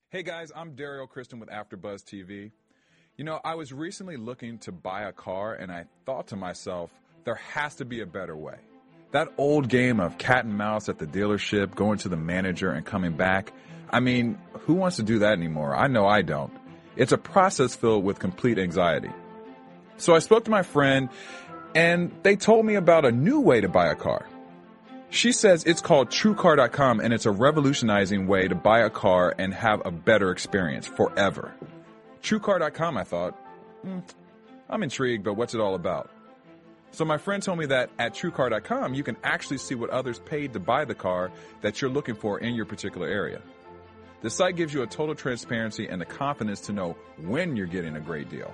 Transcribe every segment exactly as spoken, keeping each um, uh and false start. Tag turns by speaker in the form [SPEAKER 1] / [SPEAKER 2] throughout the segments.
[SPEAKER 1] Hey guys, I'm Daryl Kristen with AfterBuzz T V. You know, I was recently looking to buy a car and I thought to myself, there has to be a better way. That old game of cat and mouse at the dealership, going to the manager and coming back, I mean, who wants to do that anymore? I know I don't. It's a process filled with complete anxiety. So I spoke to my friend and they told me about a new way to buy a car. She says it's called True Car dot com and it's a revolutionizing way to buy a car and have a better experience forever. True Car dot com, I thought, hmm, I'm intrigued, but what's it all about? So my friend told me that at True Car dot com, you can actually see what others paid to buy the car that you're looking for in your particular area. The site gives you a total transparency and the confidence to know when you're getting a great deal.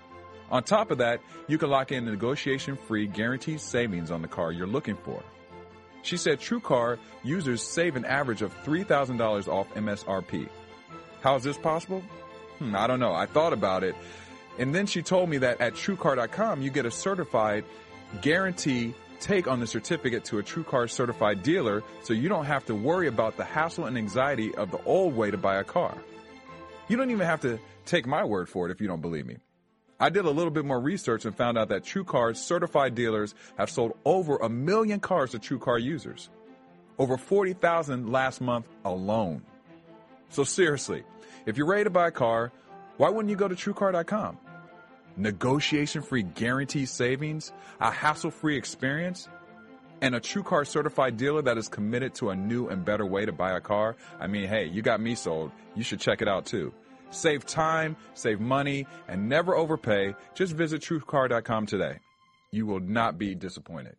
[SPEAKER 1] On top of that, you can lock in negotiation-free guaranteed savings on the car you're looking for. She said TrueCar users save an average of three thousand dollars off M S R P. How is this possible? Hmm, I don't know. I thought about it. And then she told me that at True Car dot com, you get a certified guarantee take on the certificate to a TrueCar certified dealer, so you don't have to worry about the hassle and anxiety of the old way to buy a car. You don't even have to take my word for it if you don't believe me. I did a little bit more research and found out that TrueCar's certified dealers have sold over a million cars to TrueCar users. Over forty thousand last month alone. So seriously, if you're ready to buy a car, why wouldn't you go to True Car dot com? Negotiation-free guaranteed savings, a hassle-free experience, and a TrueCar certified dealer that is committed to a new and better way to buy a car. I mean, hey, you got me sold. You should check it out too. Save time, save money, and never overpay. Just visit True Car dot com today. You will not be disappointed.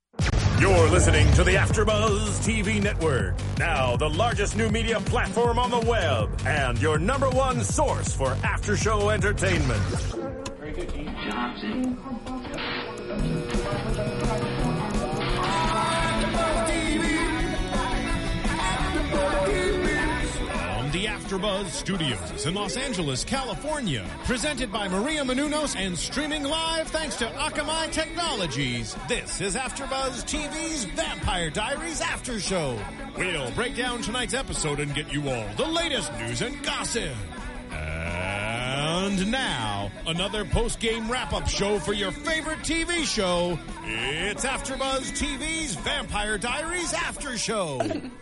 [SPEAKER 2] You're listening to the AfterBuzz T V network. Now, the largest new media platform on the web and your number one source for after-show entertainment.
[SPEAKER 3] Very good, Dean Johnson.
[SPEAKER 4] The AfterBuzz Studios in Los Angeles, California. Presented by Maria Menounos and streaming live thanks to Akamai Technologies. This is AfterBuzz T V's Vampire Diaries After Show. We'll break down tonight's episode and get you all the latest news and gossip. And now, another post-game wrap-up show for your favorite T V show. It's AfterBuzz T V's Vampire Diaries After Show.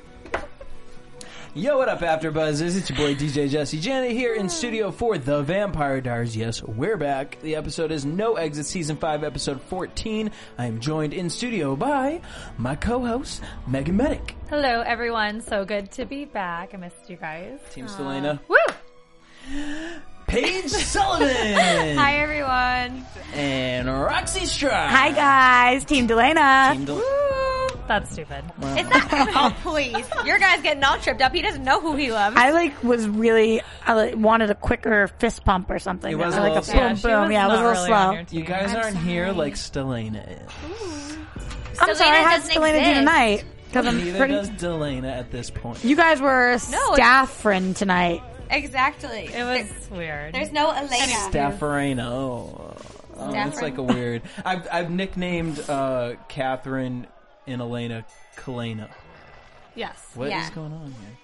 [SPEAKER 5] Yo, what up, AfterBuzzers? It's your boy D J Jesse Janet here in studio for The Vampire Diaries. Yes, we're back. The episode is No Exit, Season five, Episode fourteen. I am joined in studio by my co-host, Megan Medic.
[SPEAKER 6] Hello, everyone. So good to be back. I missed you guys.
[SPEAKER 5] Team Stelena.
[SPEAKER 6] Woo!
[SPEAKER 5] Paige Sullivan.
[SPEAKER 6] Hi, everyone.
[SPEAKER 5] And Roxy Stride.
[SPEAKER 7] Hi, guys. Team Delana.
[SPEAKER 5] Team Del-
[SPEAKER 6] That's stupid.
[SPEAKER 5] Wow.
[SPEAKER 6] It's not. Oh, please. Your guy's getting all tripped up. He doesn't know who he loves.
[SPEAKER 7] I like was really I like, wanted a quicker fist pump or something.
[SPEAKER 5] It was
[SPEAKER 7] I
[SPEAKER 5] a
[SPEAKER 7] like
[SPEAKER 5] little
[SPEAKER 7] a boom
[SPEAKER 6] slow.
[SPEAKER 7] boom.
[SPEAKER 6] Yeah,
[SPEAKER 7] Yeah, it was a little
[SPEAKER 6] really
[SPEAKER 7] slow.
[SPEAKER 5] You guys
[SPEAKER 6] I'm
[SPEAKER 5] aren't
[SPEAKER 6] sorry.
[SPEAKER 5] here like Stelena is.
[SPEAKER 7] I'm sorry. I had
[SPEAKER 6] doesn't
[SPEAKER 7] Stelena do
[SPEAKER 6] exist.
[SPEAKER 7] tonight because I'm
[SPEAKER 5] Neither
[SPEAKER 7] pretty.
[SPEAKER 5] does Delana at this point.
[SPEAKER 7] You guys were
[SPEAKER 6] No,
[SPEAKER 7] staff friend tonight.
[SPEAKER 8] Exactly.
[SPEAKER 6] It was weird.
[SPEAKER 8] There's no Elena.
[SPEAKER 5] Staffarina. Oh, oh that's like a weird. I've I've nicknamed uh, Catherine and Elena Kalena.
[SPEAKER 6] Yes.
[SPEAKER 5] What is
[SPEAKER 8] Yeah.
[SPEAKER 5] going on here?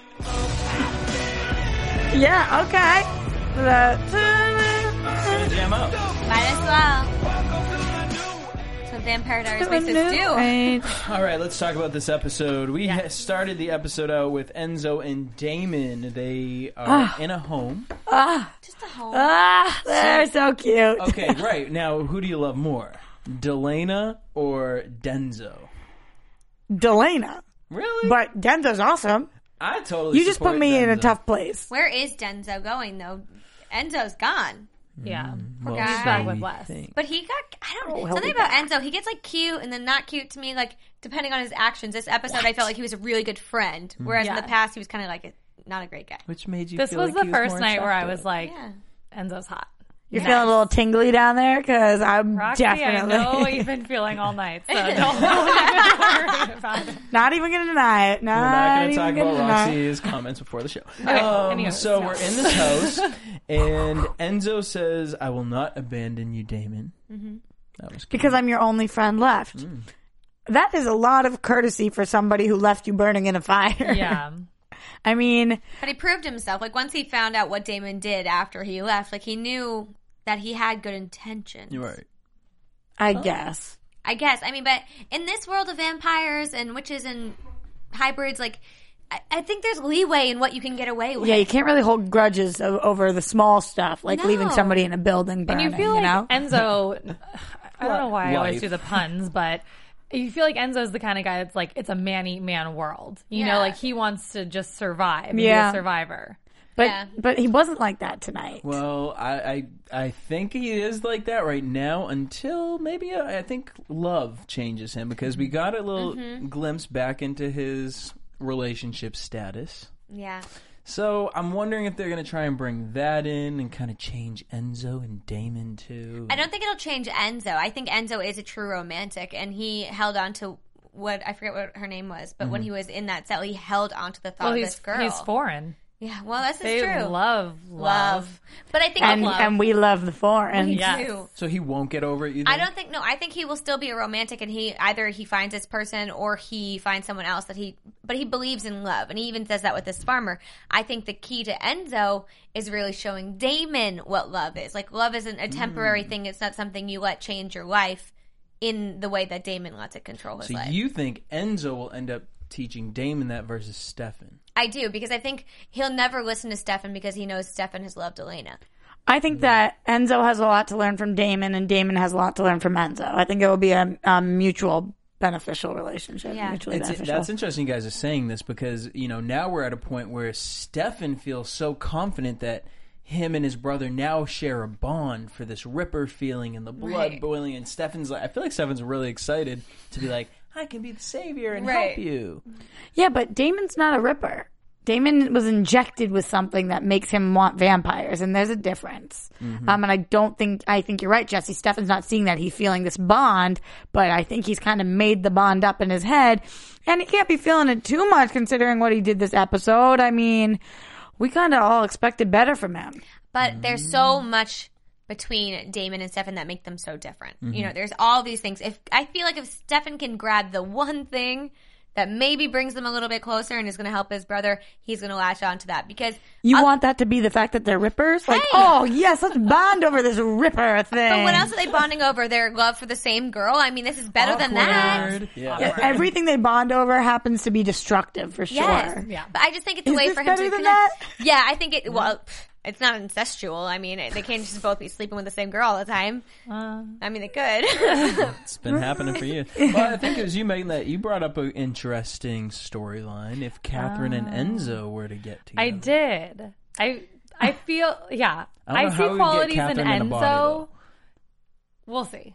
[SPEAKER 7] Yeah. Okay. The-
[SPEAKER 5] Jam up.
[SPEAKER 8] Might as well. That's what Vampire Diaries makes us do.
[SPEAKER 7] Right.
[SPEAKER 5] All right, let's talk about this episode. We
[SPEAKER 6] Yes.
[SPEAKER 5] ha- started the episode out with Enzo and Damon. They are
[SPEAKER 7] Ah.
[SPEAKER 5] in a home.
[SPEAKER 7] Ah,
[SPEAKER 8] Just a home.
[SPEAKER 7] ah, they're so cute.
[SPEAKER 5] Okay, right. Now, who do you love more? Delana or Denzo?
[SPEAKER 7] Delana.
[SPEAKER 5] Really?
[SPEAKER 7] But Denzo's awesome.
[SPEAKER 5] I totally
[SPEAKER 7] You just put
[SPEAKER 5] support
[SPEAKER 7] me in a
[SPEAKER 5] Denzo.
[SPEAKER 7] tough place.
[SPEAKER 8] Where is Denzo going, though? Enzo's gone.
[SPEAKER 6] Yeah.
[SPEAKER 5] Well,
[SPEAKER 8] guy.
[SPEAKER 6] He's back with
[SPEAKER 5] we
[SPEAKER 6] Wes.
[SPEAKER 5] think.
[SPEAKER 8] But he got, I don't
[SPEAKER 7] Oh,
[SPEAKER 8] know,
[SPEAKER 7] he'll
[SPEAKER 8] something
[SPEAKER 7] be
[SPEAKER 8] about Enzo. He gets like cute and then not cute to me, like depending on his actions. This episode, I felt like he was a really good friend. Whereas in
[SPEAKER 6] Yeah.
[SPEAKER 8] the past, he was kind of like a, not a great guy.
[SPEAKER 5] Which made you
[SPEAKER 6] This
[SPEAKER 5] feel
[SPEAKER 6] was
[SPEAKER 5] like
[SPEAKER 6] the
[SPEAKER 5] he
[SPEAKER 6] first
[SPEAKER 5] more
[SPEAKER 6] night where I
[SPEAKER 5] attractive?
[SPEAKER 6] was like,
[SPEAKER 8] Yeah.
[SPEAKER 6] Enzo's hot.
[SPEAKER 7] You're feeling a little tingly down there because I'm
[SPEAKER 6] Roxy,
[SPEAKER 7] definitely
[SPEAKER 6] I know you've been feeling all night, so don't, don't even worry about it.
[SPEAKER 7] not even going to deny it. Not,
[SPEAKER 5] We're not going to
[SPEAKER 7] even
[SPEAKER 5] talk
[SPEAKER 7] gonna
[SPEAKER 5] about
[SPEAKER 7] deny it.
[SPEAKER 5] Roxy's comments before the show.
[SPEAKER 6] Okay,
[SPEAKER 5] Um,
[SPEAKER 6] anyways,
[SPEAKER 5] so
[SPEAKER 6] no.
[SPEAKER 5] we're in this house, and Enzo says, "I will not abandon you, Damon." Mm-hmm. That was cute.
[SPEAKER 7] Because I'm your only friend left. That is a lot of courtesy for somebody who left you burning in a fire.
[SPEAKER 6] Yeah.
[SPEAKER 7] I mean,
[SPEAKER 8] But he proved himself. Like, once he found out what Damon did after he left, like, he knew that he had good intentions.
[SPEAKER 5] You're right.
[SPEAKER 7] I guess.
[SPEAKER 8] I guess. I mean, but in this world of vampires and witches and hybrids, like, I, I think there's leeway in what you can get away with.
[SPEAKER 7] Yeah, you can't really hold grudges o- over the small stuff, like
[SPEAKER 8] No.
[SPEAKER 7] leaving somebody in a building
[SPEAKER 6] And
[SPEAKER 7] burning,
[SPEAKER 6] you feel like
[SPEAKER 7] know?
[SPEAKER 6] Enzo, I don't know why I always
[SPEAKER 5] Life.
[SPEAKER 6] do the puns, but you feel like Enzo's the kind of guy that's like, it's a man-eat-man world. You
[SPEAKER 8] Yeah.
[SPEAKER 6] know, like he wants to just survive and
[SPEAKER 7] Yeah.
[SPEAKER 6] be a survivor.
[SPEAKER 7] But
[SPEAKER 8] Yeah.
[SPEAKER 7] but he wasn't like that tonight.
[SPEAKER 5] Well, I, I I think he is like that right now until maybe uh, I think love changes him because we got a little
[SPEAKER 8] Mm-hmm.
[SPEAKER 5] glimpse back into his relationship status.
[SPEAKER 8] Yeah.
[SPEAKER 5] So I'm wondering if they're going to try and bring that in and kind of change Enzo and Damon too.
[SPEAKER 8] I don't think it'll change Enzo. I think Enzo is a true romantic, and he held on to what, I forget what her name was, but when he was in that cell, he held on to the thought
[SPEAKER 6] Well,
[SPEAKER 8] of
[SPEAKER 6] he's
[SPEAKER 8] this girl.
[SPEAKER 6] he's foreign.
[SPEAKER 8] Yeah, well, this
[SPEAKER 6] They
[SPEAKER 8] is true.
[SPEAKER 6] love, love,
[SPEAKER 8] Love. But I think
[SPEAKER 7] And
[SPEAKER 8] love.
[SPEAKER 7] and we love the foreign.
[SPEAKER 6] Yeah.
[SPEAKER 8] too.
[SPEAKER 5] So he won't get over it. You
[SPEAKER 8] I
[SPEAKER 5] think?
[SPEAKER 8] don't think no. I think he will still be a romantic, and he either he finds this person or he finds someone else that he. But he believes in love, and he even says that with this farmer. I think the key to Enzo is really showing Damon what love is. Like love isn't a temporary
[SPEAKER 5] Mm.
[SPEAKER 8] thing. It's not something you let change your life in the way that Damon lets it control his
[SPEAKER 5] So
[SPEAKER 8] life.
[SPEAKER 5] you think Enzo will end up teaching Damon that versus Stefan?
[SPEAKER 8] I do, because I think he'll never listen to Stefan because he knows Stefan has loved Elena.
[SPEAKER 7] I think that Enzo has a lot to learn from Damon, and Damon has a lot to learn from Enzo. I think it will be a, a mutual beneficial relationship.
[SPEAKER 8] Yeah.
[SPEAKER 7] Mutually
[SPEAKER 5] It's,
[SPEAKER 7] beneficial.
[SPEAKER 5] that's interesting you guys are saying this because, you know, now we're at a point where Stefan feels so confident that him and his brother now share a bond for this Ripper feeling and the blood
[SPEAKER 8] Right.
[SPEAKER 5] boiling. And Stefan's like, I feel like Stefan's really excited to be like, I can be the savior and
[SPEAKER 8] Right.
[SPEAKER 5] help you.
[SPEAKER 7] Yeah, but Damon's not a Ripper. Damon was injected with something that makes him want vampires, and there's a difference.
[SPEAKER 5] Mm-hmm.
[SPEAKER 7] Um, and I don't think, I think you're right, Jesse. Stefan's not seeing that. He's feeling this bond, but I think he's kind of made the bond up in his head, and he can't be feeling it too much considering what he did this episode. I mean, we kind of all expected better from him.
[SPEAKER 8] But there's so much between Damon and Stefan that make them so different. You know, there's all these things. If I feel like if Stefan can grab the one thing that maybe brings them a little bit closer and is going to help his brother, he's going to latch on to that. Because
[SPEAKER 7] You
[SPEAKER 8] I'll-
[SPEAKER 7] want that to be the fact that they're Rippers? Like,
[SPEAKER 8] Hey!
[SPEAKER 7] oh, yes, let's bond over this Ripper thing.
[SPEAKER 8] But what else are they bonding over? Their love for the same girl? I mean, this is better than that.
[SPEAKER 5] Awkward. Yeah.
[SPEAKER 7] Yeah, everything they bond over happens to be destructive, for sure.
[SPEAKER 8] Yes.
[SPEAKER 6] Yeah.
[SPEAKER 8] But I just think it's a
[SPEAKER 7] Is
[SPEAKER 8] way
[SPEAKER 7] this
[SPEAKER 8] for him
[SPEAKER 7] better
[SPEAKER 8] to
[SPEAKER 7] than
[SPEAKER 8] connect.
[SPEAKER 7] that?
[SPEAKER 8] Yeah, I think it, well, pff, it's not incestual. I mean, they can't just both be sleeping with the same girl all the time.
[SPEAKER 6] Uh,
[SPEAKER 8] I mean, they could.
[SPEAKER 5] It's been happening for years. Well, I think it was you, Megan, that you brought up an interesting storyline. If Catherine and Enzo were to get together.
[SPEAKER 6] I did. I I feel yeah.
[SPEAKER 5] I don't know
[SPEAKER 6] I,
[SPEAKER 5] how
[SPEAKER 6] see
[SPEAKER 5] we would get
[SPEAKER 6] qualities in
[SPEAKER 5] Catherine in a body,
[SPEAKER 6] Enzo.
[SPEAKER 5] though.
[SPEAKER 6] We'll see.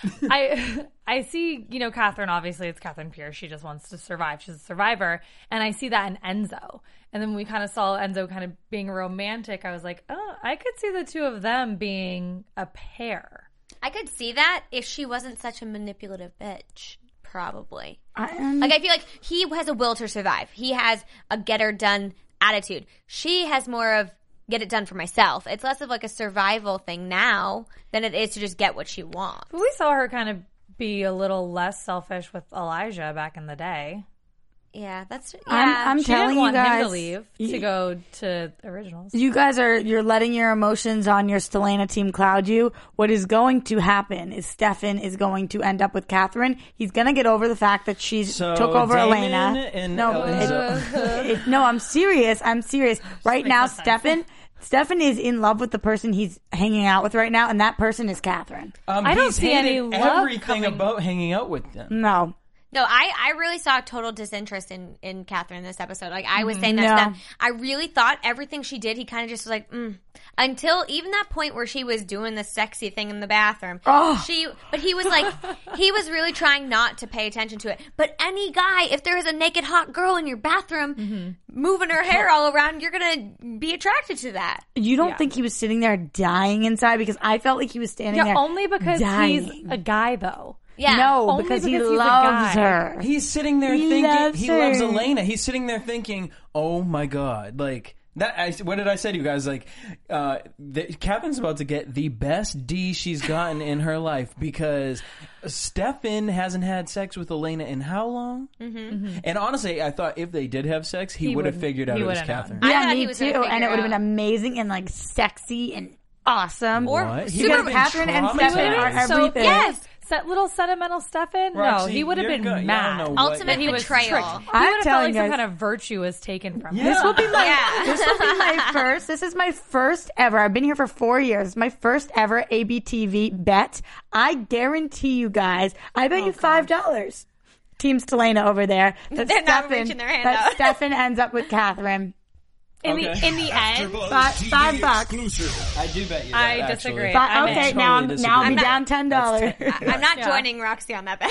[SPEAKER 6] I I see, you know, Catherine, obviously it's Catherine Pierce. She just wants to survive. She's a survivor. And I see that in Enzo. And then we kind of saw Enzo kind of being romantic. I was like, oh, I could see the two of them being a pair.
[SPEAKER 8] I could see that if she wasn't such a manipulative bitch. Probably.
[SPEAKER 7] I,
[SPEAKER 8] Like, I feel like he has a will to survive. He has a get her done attitude. She has more of get it done for myself. It's less of like a survival thing now than it is to just get what she wants.
[SPEAKER 6] But we saw her kind of be a little less selfish with Elijah back in the day.
[SPEAKER 8] Yeah, that's yeah.
[SPEAKER 7] I'm, I'm
[SPEAKER 6] She
[SPEAKER 7] telling
[SPEAKER 6] didn't
[SPEAKER 7] you
[SPEAKER 6] want
[SPEAKER 7] guys.
[SPEAKER 6] him to leave to
[SPEAKER 7] y-
[SPEAKER 6] go to originals.
[SPEAKER 7] You guys are, you're letting your emotions on your Stelena team cloud you. What is going to happen is Stefan is going to end up with Catherine. He's going to get over the fact that she
[SPEAKER 5] So,
[SPEAKER 7] took over
[SPEAKER 5] Damon
[SPEAKER 7] Elena.
[SPEAKER 5] and
[SPEAKER 7] no,
[SPEAKER 5] Enzo.
[SPEAKER 7] it- it- no, I'm serious. I'm serious. Right now, Stefan, Stefan is in love with the person he's hanging out with right now, and that person is Catherine.
[SPEAKER 5] Um,
[SPEAKER 6] I don't
[SPEAKER 5] he's
[SPEAKER 6] see
[SPEAKER 5] hated
[SPEAKER 6] any love
[SPEAKER 5] everything
[SPEAKER 6] coming-
[SPEAKER 5] about hanging out with them.
[SPEAKER 7] No.
[SPEAKER 8] No, I, I really saw total disinterest in, in Catherine in this episode. Like, I was saying that
[SPEAKER 7] No.
[SPEAKER 8] to them. I really thought everything she did, he kind of just was like, mm. Until even that point where she was doing the sexy thing in the bathroom.
[SPEAKER 7] Oh.
[SPEAKER 8] She, but he was like, he was really trying not to pay attention to it. But any guy, if there is a naked hot girl in your bathroom moving her hair all around, you're going to be attracted to that.
[SPEAKER 7] You don't
[SPEAKER 6] Yeah.
[SPEAKER 7] think he was sitting there dying inside? Because I felt like he was standing
[SPEAKER 6] Yeah,
[SPEAKER 7] there
[SPEAKER 6] only because
[SPEAKER 7] dying.
[SPEAKER 6] he's a guy, though.
[SPEAKER 8] Yeah.
[SPEAKER 7] No,
[SPEAKER 6] Only
[SPEAKER 7] because, he
[SPEAKER 6] because he's a
[SPEAKER 7] loves
[SPEAKER 6] guy.
[SPEAKER 7] her.
[SPEAKER 5] He's sitting there
[SPEAKER 7] He
[SPEAKER 5] thinking
[SPEAKER 7] loves
[SPEAKER 5] he
[SPEAKER 7] her.
[SPEAKER 5] loves Elena. He's sitting there thinking, "Oh my god, like That I, what did I say to you guys? Like, uh, the, Catherine's about to get the best D she's gotten in her life because Stefan hasn't had sex with Elena in how long? Mm-hmm. Mm-hmm. And honestly, I thought if they did have sex, he, he would have figured out it was Catherine.
[SPEAKER 7] Yeah, me too. And it would have been amazing and like sexy and awesome.
[SPEAKER 5] Or
[SPEAKER 7] what? Because Catherine and Stefan are
[SPEAKER 6] so,
[SPEAKER 7] everything.
[SPEAKER 6] Yes. That little sentimental Stefan? No, he would have been
[SPEAKER 5] go-
[SPEAKER 6] mad.
[SPEAKER 8] Ultimate
[SPEAKER 6] he was
[SPEAKER 8] betrayal.
[SPEAKER 6] tricked. He would have felt like some kind of virtue was taken from him.
[SPEAKER 7] This will be my
[SPEAKER 8] Yeah.
[SPEAKER 7] this will be my first. This is my first ever. I've been here for four years. My first ever A B T V bet. I guarantee you guys. I bet
[SPEAKER 8] Oh,
[SPEAKER 7] you five dollars. Team Stelena over there. That
[SPEAKER 8] They're not
[SPEAKER 7] Stefan,
[SPEAKER 8] reaching their hand
[SPEAKER 7] that
[SPEAKER 8] out.
[SPEAKER 7] Stefan ends up with Catherine.
[SPEAKER 6] In
[SPEAKER 5] Okay.
[SPEAKER 6] the in the end,
[SPEAKER 7] Five, five bucks.
[SPEAKER 5] I do bet you that,
[SPEAKER 6] I
[SPEAKER 5] actually.
[SPEAKER 6] disagree.
[SPEAKER 7] But,
[SPEAKER 6] I'm
[SPEAKER 7] okay,
[SPEAKER 6] in.
[SPEAKER 7] now I'm
[SPEAKER 5] Totally
[SPEAKER 7] now I'll be
[SPEAKER 5] disagree.
[SPEAKER 7] down ten dollars.
[SPEAKER 8] I'm not
[SPEAKER 6] Yeah.
[SPEAKER 8] joining Roxy on that bet,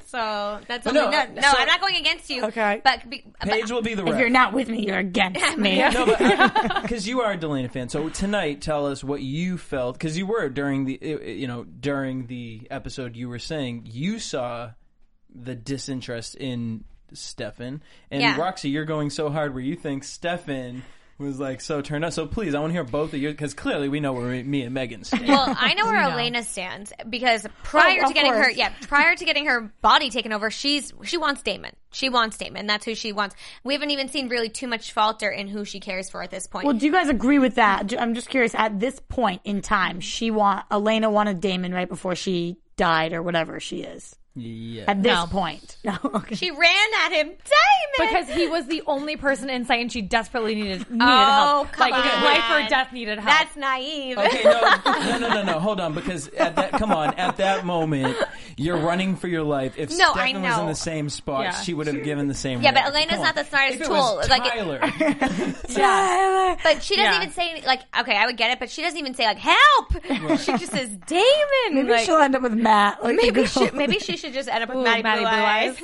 [SPEAKER 8] so that's
[SPEAKER 5] Well,
[SPEAKER 8] only,
[SPEAKER 5] no,
[SPEAKER 8] no, no,
[SPEAKER 5] so-
[SPEAKER 8] I'm not going against you.
[SPEAKER 7] Okay.
[SPEAKER 8] but, be, but
[SPEAKER 5] Paige will be the
[SPEAKER 7] If
[SPEAKER 5] ref.
[SPEAKER 7] you're not with me, you're against me.
[SPEAKER 5] No, but because you are a Delana fan, so tonight, tell us what you felt because you were during the you know during the episode you were saying you saw the disinterest in Stefan and
[SPEAKER 8] Yeah.
[SPEAKER 5] Roxy. You're going so hard where you think Stefan was like so turned up. So please, I want to hear both of you because clearly we know where me and Megan stand.
[SPEAKER 8] Well, I know where
[SPEAKER 6] know.
[SPEAKER 8] Elena stands because prior
[SPEAKER 7] Oh,
[SPEAKER 8] to
[SPEAKER 7] of
[SPEAKER 8] getting her,
[SPEAKER 7] course.
[SPEAKER 8] yeah, prior to getting her body taken over, she's she wants Damon. She wants Damon. That's who she wants. We haven't even seen really too much falter in who she cares for at this point.
[SPEAKER 7] Well, do you guys agree with that? J- I'm just curious. At this point in time, she want Elena wanted Damon right before she died or whatever she is.
[SPEAKER 5] Yeah.
[SPEAKER 7] At this
[SPEAKER 6] No.
[SPEAKER 7] point, no. Okay.
[SPEAKER 8] she ran at him, Damon,
[SPEAKER 6] because he was the only person in sight, and she desperately needed needed
[SPEAKER 8] Oh,
[SPEAKER 6] help.
[SPEAKER 8] come
[SPEAKER 6] Like
[SPEAKER 8] on.
[SPEAKER 6] life or death needed help.
[SPEAKER 8] That's naive.
[SPEAKER 5] Okay, no, no, no, no, no. Hold on, because at that, come on, at that moment, you're running for your life. If
[SPEAKER 8] No, I
[SPEAKER 5] Stefan was in
[SPEAKER 8] know.
[SPEAKER 5] the same spot,
[SPEAKER 6] Yeah.
[SPEAKER 5] she would have given the same.
[SPEAKER 8] Yeah, but
[SPEAKER 5] reaction.
[SPEAKER 8] Elena's
[SPEAKER 5] Come
[SPEAKER 8] not
[SPEAKER 5] on.
[SPEAKER 8] the smartest
[SPEAKER 5] If it
[SPEAKER 8] tool.
[SPEAKER 5] Was
[SPEAKER 8] Like, it-
[SPEAKER 5] Tyler.
[SPEAKER 7] Tyler.
[SPEAKER 8] But she doesn't
[SPEAKER 6] Yeah.
[SPEAKER 8] even say like, okay, I would get it, but she doesn't even say like, help. She just says Damon.
[SPEAKER 7] Maybe
[SPEAKER 8] like,
[SPEAKER 7] she'll end up with Matt. Like the
[SPEAKER 8] maybe
[SPEAKER 7] girl.
[SPEAKER 8] she, maybe she should just end up with
[SPEAKER 6] Ooh,
[SPEAKER 8] Maddie,
[SPEAKER 6] Maddie
[SPEAKER 8] Blue,
[SPEAKER 6] Blue
[SPEAKER 8] Eyes.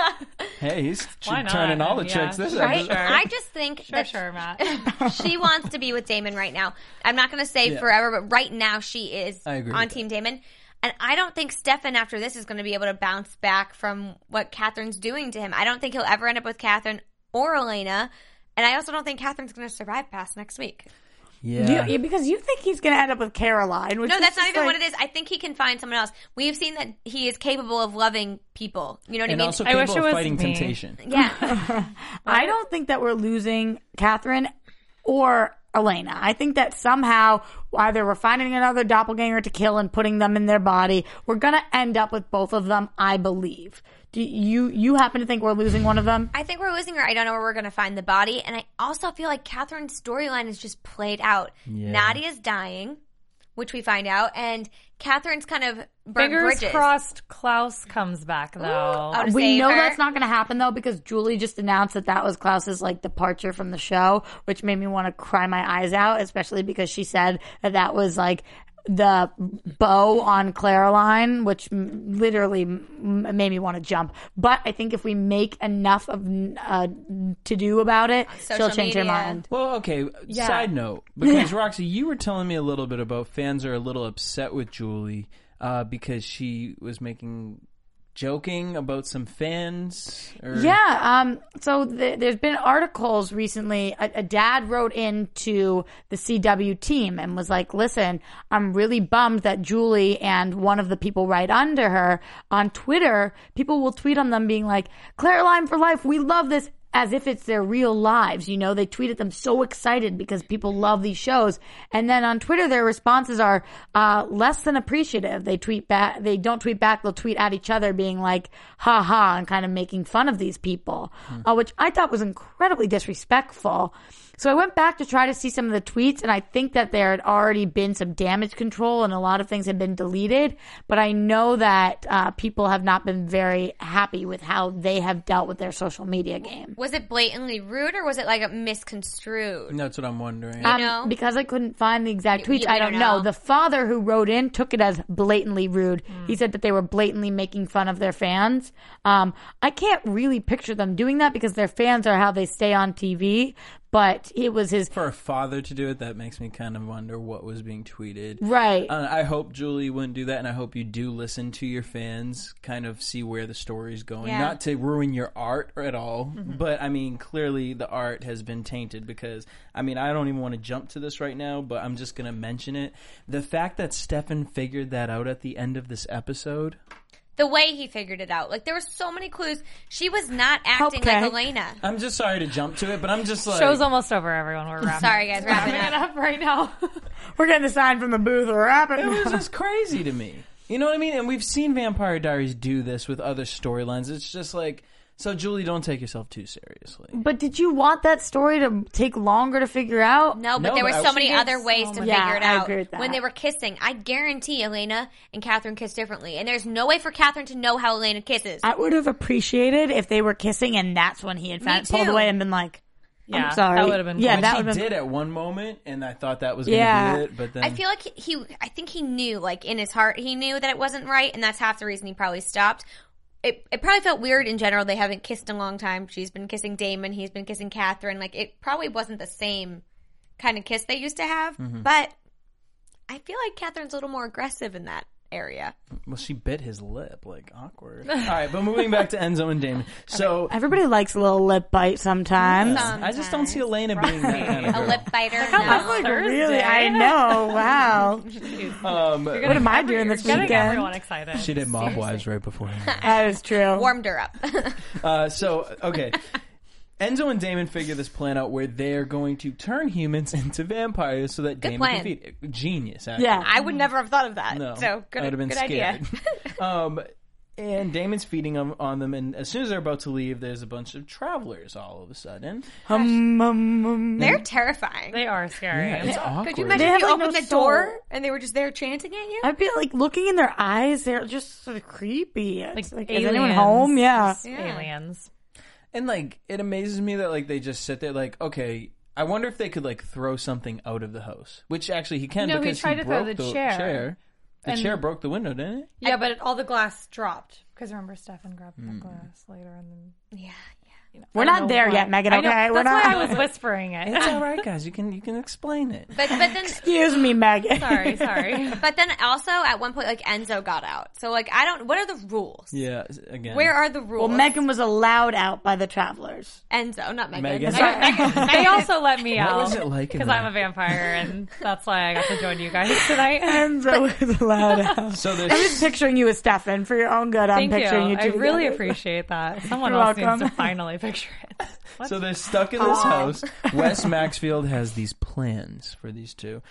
[SPEAKER 5] Hey, he's
[SPEAKER 6] Why not?
[SPEAKER 5] turning all the
[SPEAKER 6] Yeah.
[SPEAKER 5] chicks. This
[SPEAKER 8] Right?
[SPEAKER 5] episode.
[SPEAKER 8] I just think
[SPEAKER 6] sure,
[SPEAKER 8] that
[SPEAKER 6] sure, Matt.
[SPEAKER 8] she wants to be with Damon right now. I'm not going to say
[SPEAKER 5] Yeah.
[SPEAKER 8] forever, but right now she is
[SPEAKER 5] I agree
[SPEAKER 8] on
[SPEAKER 5] with
[SPEAKER 8] Team Damon. And I don't think Stefan after this is going to be able to bounce back from what Catherine's doing to him. I don't think he'll ever end up with Catherine or Elena. And I also don't think Catherine's going to survive past next week.
[SPEAKER 5] Yeah.
[SPEAKER 7] You- because you think he's going to end up with Caroline. Which
[SPEAKER 8] No,
[SPEAKER 7] is
[SPEAKER 8] that's not
[SPEAKER 7] just
[SPEAKER 8] even
[SPEAKER 7] like-
[SPEAKER 8] what it is. I think he can find someone else. We've seen that he is capable of loving people. You know what
[SPEAKER 5] and
[SPEAKER 8] I mean?
[SPEAKER 5] also
[SPEAKER 6] I wish
[SPEAKER 5] capable
[SPEAKER 6] it
[SPEAKER 5] of
[SPEAKER 6] was
[SPEAKER 5] fighting
[SPEAKER 6] me.
[SPEAKER 5] temptation.
[SPEAKER 8] yeah.
[SPEAKER 7] I don't think that we're losing Catherine or Elena. I think that somehow either we're finding another doppelganger to kill and putting them in their body. We're going to end up with both of them, I believe. Do you you happen to think we're losing one of them?
[SPEAKER 8] I think we're losing her. I don't know where we're going to find the body. And I also feel like Catherine's storyline is just played out.
[SPEAKER 5] Yeah.
[SPEAKER 8] Nadia's dying, which we find out, and Catherine's kind of burnt
[SPEAKER 6] Fingers
[SPEAKER 8] bridges.
[SPEAKER 6] crossed Klaus comes back, though.
[SPEAKER 8] Oh, to
[SPEAKER 7] We
[SPEAKER 8] save
[SPEAKER 7] know
[SPEAKER 8] her.
[SPEAKER 7] that's not going to happen though because Julie just announced that that was Klaus's like departure from the show, which made me want to cry my eyes out, especially because she said that that was like the bow on Caroline, which m- literally m- made me want to jump. But I think if we make enough of uh, to do about it,
[SPEAKER 8] Social
[SPEAKER 7] she'll change her
[SPEAKER 8] media.
[SPEAKER 7] mind.
[SPEAKER 5] Well, okay.
[SPEAKER 6] Yeah.
[SPEAKER 5] Side note, because Roxy, you were telling me a little bit about fans are a little upset with Julie uh, because she was making joking about some fans. Or...
[SPEAKER 7] Yeah. Um. So th- there's been articles recently. A, a dad wrote into the C W team and was like, "Listen, I'm really bummed that Julie and one of the people right under her on Twitter, people will tweet on them being like, Caroline for life. We love this." As if it's their real lives, you know, they tweeted them so excited because people love these shows. And then on Twitter, their responses are, uh, less than appreciative. They tweet back, they don't tweet back, they'll tweet at each other being like, ha ha, and kind of making fun of these people,
[SPEAKER 5] Hmm.
[SPEAKER 7] uh, which I thought was incredibly disrespectful. So I went back to try to see some of the tweets, and I think that there had already been some damage control and a lot of things had been deleted. But I know that uh, people have not been very happy with how they have dealt with their social media game.
[SPEAKER 8] Was it blatantly rude or was it like a misconstrued?
[SPEAKER 5] That's what I'm wondering.
[SPEAKER 7] Um,
[SPEAKER 8] know?
[SPEAKER 7] because I couldn't find the exact
[SPEAKER 8] You-
[SPEAKER 7] tweets,
[SPEAKER 8] you-
[SPEAKER 7] I
[SPEAKER 8] we
[SPEAKER 7] don't
[SPEAKER 8] don't
[SPEAKER 7] know.
[SPEAKER 8] know.
[SPEAKER 7] The father who wrote in took it as blatantly rude. He said that they were blatantly making fun of their fans. Um, I can't really picture them doing that because their fans are how they stay on T V. but it was his
[SPEAKER 5] For a father to do it, that makes me kind of wonder what was being tweeted.
[SPEAKER 7] right.
[SPEAKER 5] Uh, I hope Julie wouldn't do that, and I hope you do listen to your fans, kind of see where the story's going.
[SPEAKER 8] Yeah.
[SPEAKER 5] Not to ruin your art at all, but I mean, clearly the art has been tainted because, I mean, I don't even want to jump to this right now, but I'm just going to mention it. The fact that Stefan figured that out at the end of this episode...
[SPEAKER 8] The way he figured it out. Like, there were so many clues. She was not acting
[SPEAKER 7] Okay.
[SPEAKER 8] like Elena.
[SPEAKER 5] I'm just sorry to jump to it, but I'm just like...
[SPEAKER 6] Show's almost over, everyone. We're wrapping
[SPEAKER 8] Sorry, guys. Wrapping
[SPEAKER 6] wrapping
[SPEAKER 8] it
[SPEAKER 6] it
[SPEAKER 8] up.
[SPEAKER 6] up right now.
[SPEAKER 7] We're getting a sign from the booth. We're wrapping.
[SPEAKER 5] It was just crazy to me. You know what I mean? And we've seen Vampire Diaries do this with other storylines. It's just like... So, Julie, don't take yourself too seriously.
[SPEAKER 7] But did you want that story to take longer to figure out?
[SPEAKER 8] No, but
[SPEAKER 5] No,
[SPEAKER 8] there were
[SPEAKER 5] but I-
[SPEAKER 8] so
[SPEAKER 5] She
[SPEAKER 8] many
[SPEAKER 6] did
[SPEAKER 8] other
[SPEAKER 6] so
[SPEAKER 8] ways to
[SPEAKER 6] many-
[SPEAKER 8] figure
[SPEAKER 7] Yeah,
[SPEAKER 8] it
[SPEAKER 7] I
[SPEAKER 8] out.
[SPEAKER 7] agree with that.
[SPEAKER 8] When they were kissing, I guarantee Elena and Catherine kissed differently. And there's no way for Catherine to know how Elena kisses.
[SPEAKER 7] I would have appreciated if they were kissing and that's when he had found, pulled
[SPEAKER 8] too.
[SPEAKER 7] away and been like,
[SPEAKER 6] Yeah,
[SPEAKER 7] I'm sorry.
[SPEAKER 6] that would have been
[SPEAKER 7] Yeah,
[SPEAKER 6] cool.
[SPEAKER 7] that
[SPEAKER 5] She
[SPEAKER 7] would have been.
[SPEAKER 5] did at one moment, and I thought that was going to
[SPEAKER 7] Yeah.
[SPEAKER 5] be it, but then...
[SPEAKER 8] I feel like he, he, I think he knew, like, in his heart, he knew that it wasn't right, and that's half the reason he probably stopped. It, it probably felt weird in general. They haven't kissed in a long time. She's been kissing Damon. He's been kissing Catherine. Like, it probably wasn't the same kind of kiss they used to have.
[SPEAKER 5] Mm-hmm.
[SPEAKER 8] But I feel like Catherine's a little more aggressive in that area.
[SPEAKER 5] Well, she bit his lip, like, awkward. All right, but moving back to Enzo and Damon. So,
[SPEAKER 7] Everybody likes a little lip bite sometimes.
[SPEAKER 8] Some-
[SPEAKER 5] I just don't see Elena being that kind of
[SPEAKER 8] A
[SPEAKER 5] girl.
[SPEAKER 8] lip biter.
[SPEAKER 7] That's
[SPEAKER 8] No.
[SPEAKER 7] like
[SPEAKER 6] Thursday.
[SPEAKER 7] really, I know. Wow.
[SPEAKER 5] Um,
[SPEAKER 7] What am I doing this
[SPEAKER 6] Getting
[SPEAKER 7] weekend?
[SPEAKER 6] everyone excited.
[SPEAKER 5] she did Mob Wives right before.
[SPEAKER 7] That is true.
[SPEAKER 8] Warmed her up.
[SPEAKER 5] Uh, so, okay. Enzo and Damon figure this plan out where they're going to turn humans into vampires so that Damon
[SPEAKER 8] plan.
[SPEAKER 5] can feed. Genius, actually.
[SPEAKER 7] Yeah.
[SPEAKER 8] I would never have thought of that.
[SPEAKER 5] No,
[SPEAKER 8] So good,
[SPEAKER 5] I'd have been
[SPEAKER 8] good
[SPEAKER 5] scared.
[SPEAKER 8] idea.
[SPEAKER 5] um, and Damon's feeding them, on them, and as soon as they're about to leave, there's a bunch of travelers all of a sudden.
[SPEAKER 7] Hum, hum, hum.
[SPEAKER 8] They're terrifying.
[SPEAKER 6] They are scary.
[SPEAKER 5] Yeah, it's awkward.
[SPEAKER 8] Could you imagine
[SPEAKER 7] They
[SPEAKER 8] if
[SPEAKER 7] have,
[SPEAKER 8] you
[SPEAKER 7] like,
[SPEAKER 8] opened
[SPEAKER 7] no
[SPEAKER 8] the door
[SPEAKER 7] soul.
[SPEAKER 8] and they were just there chanting at you?
[SPEAKER 7] I feel like looking in their eyes, they're just sort of creepy. It's
[SPEAKER 6] Like
[SPEAKER 7] like, is anyone
[SPEAKER 6] aliens.
[SPEAKER 7] home? Yeah.
[SPEAKER 6] Just aliens.
[SPEAKER 5] And, like, it amazes me that, like, they just sit there, like, okay, I wonder if they could, like, throw something out of the house. Which, actually, he can
[SPEAKER 6] No, he
[SPEAKER 5] because
[SPEAKER 6] tried to throw
[SPEAKER 5] broke
[SPEAKER 6] the chair.
[SPEAKER 5] The
[SPEAKER 6] And-
[SPEAKER 5] chair broke the window, didn't it?
[SPEAKER 6] Yeah, but it, all the glass dropped. Because remember, Stefan grabbed
[SPEAKER 5] Hmm.
[SPEAKER 6] the glass later and then...
[SPEAKER 8] Yeah,
[SPEAKER 6] You know,
[SPEAKER 7] We're
[SPEAKER 6] I don't
[SPEAKER 7] not
[SPEAKER 6] know
[SPEAKER 7] there
[SPEAKER 6] why.
[SPEAKER 7] yet, Megan,
[SPEAKER 6] I know,
[SPEAKER 7] okay? We're
[SPEAKER 6] That's
[SPEAKER 7] not-
[SPEAKER 6] why I was whispering it.
[SPEAKER 5] It's all right, guys. You can you can explain it.
[SPEAKER 8] But but then
[SPEAKER 7] Excuse me, Megan.
[SPEAKER 6] sorry, sorry.
[SPEAKER 8] but then also at one point like Enzo got out. So like I don't. What are the rules?
[SPEAKER 5] Yeah, again.
[SPEAKER 8] Where are the rules?
[SPEAKER 7] Well, Megan was allowed out by the travelers.
[SPEAKER 8] Enzo, not Megan.
[SPEAKER 5] Megan.
[SPEAKER 8] Sorry.
[SPEAKER 6] They also let me
[SPEAKER 5] What
[SPEAKER 6] out.
[SPEAKER 5] was it like in
[SPEAKER 6] Because
[SPEAKER 5] there?
[SPEAKER 6] I'm a vampire, and that's why I got to join you guys tonight.
[SPEAKER 7] Enzo was allowed out.
[SPEAKER 5] So
[SPEAKER 7] I'm
[SPEAKER 5] there's
[SPEAKER 7] just picturing you as Stefan for your own good. I'm
[SPEAKER 6] Thank you.
[SPEAKER 7] picturing you.
[SPEAKER 6] I
[SPEAKER 7] two
[SPEAKER 6] really
[SPEAKER 7] together.
[SPEAKER 6] appreciate that. Someone
[SPEAKER 7] You're
[SPEAKER 6] else
[SPEAKER 7] welcome.
[SPEAKER 6] needs to finally picture it. What?
[SPEAKER 5] so they're stuck in this house. Wes Maxfield has these plans for these two,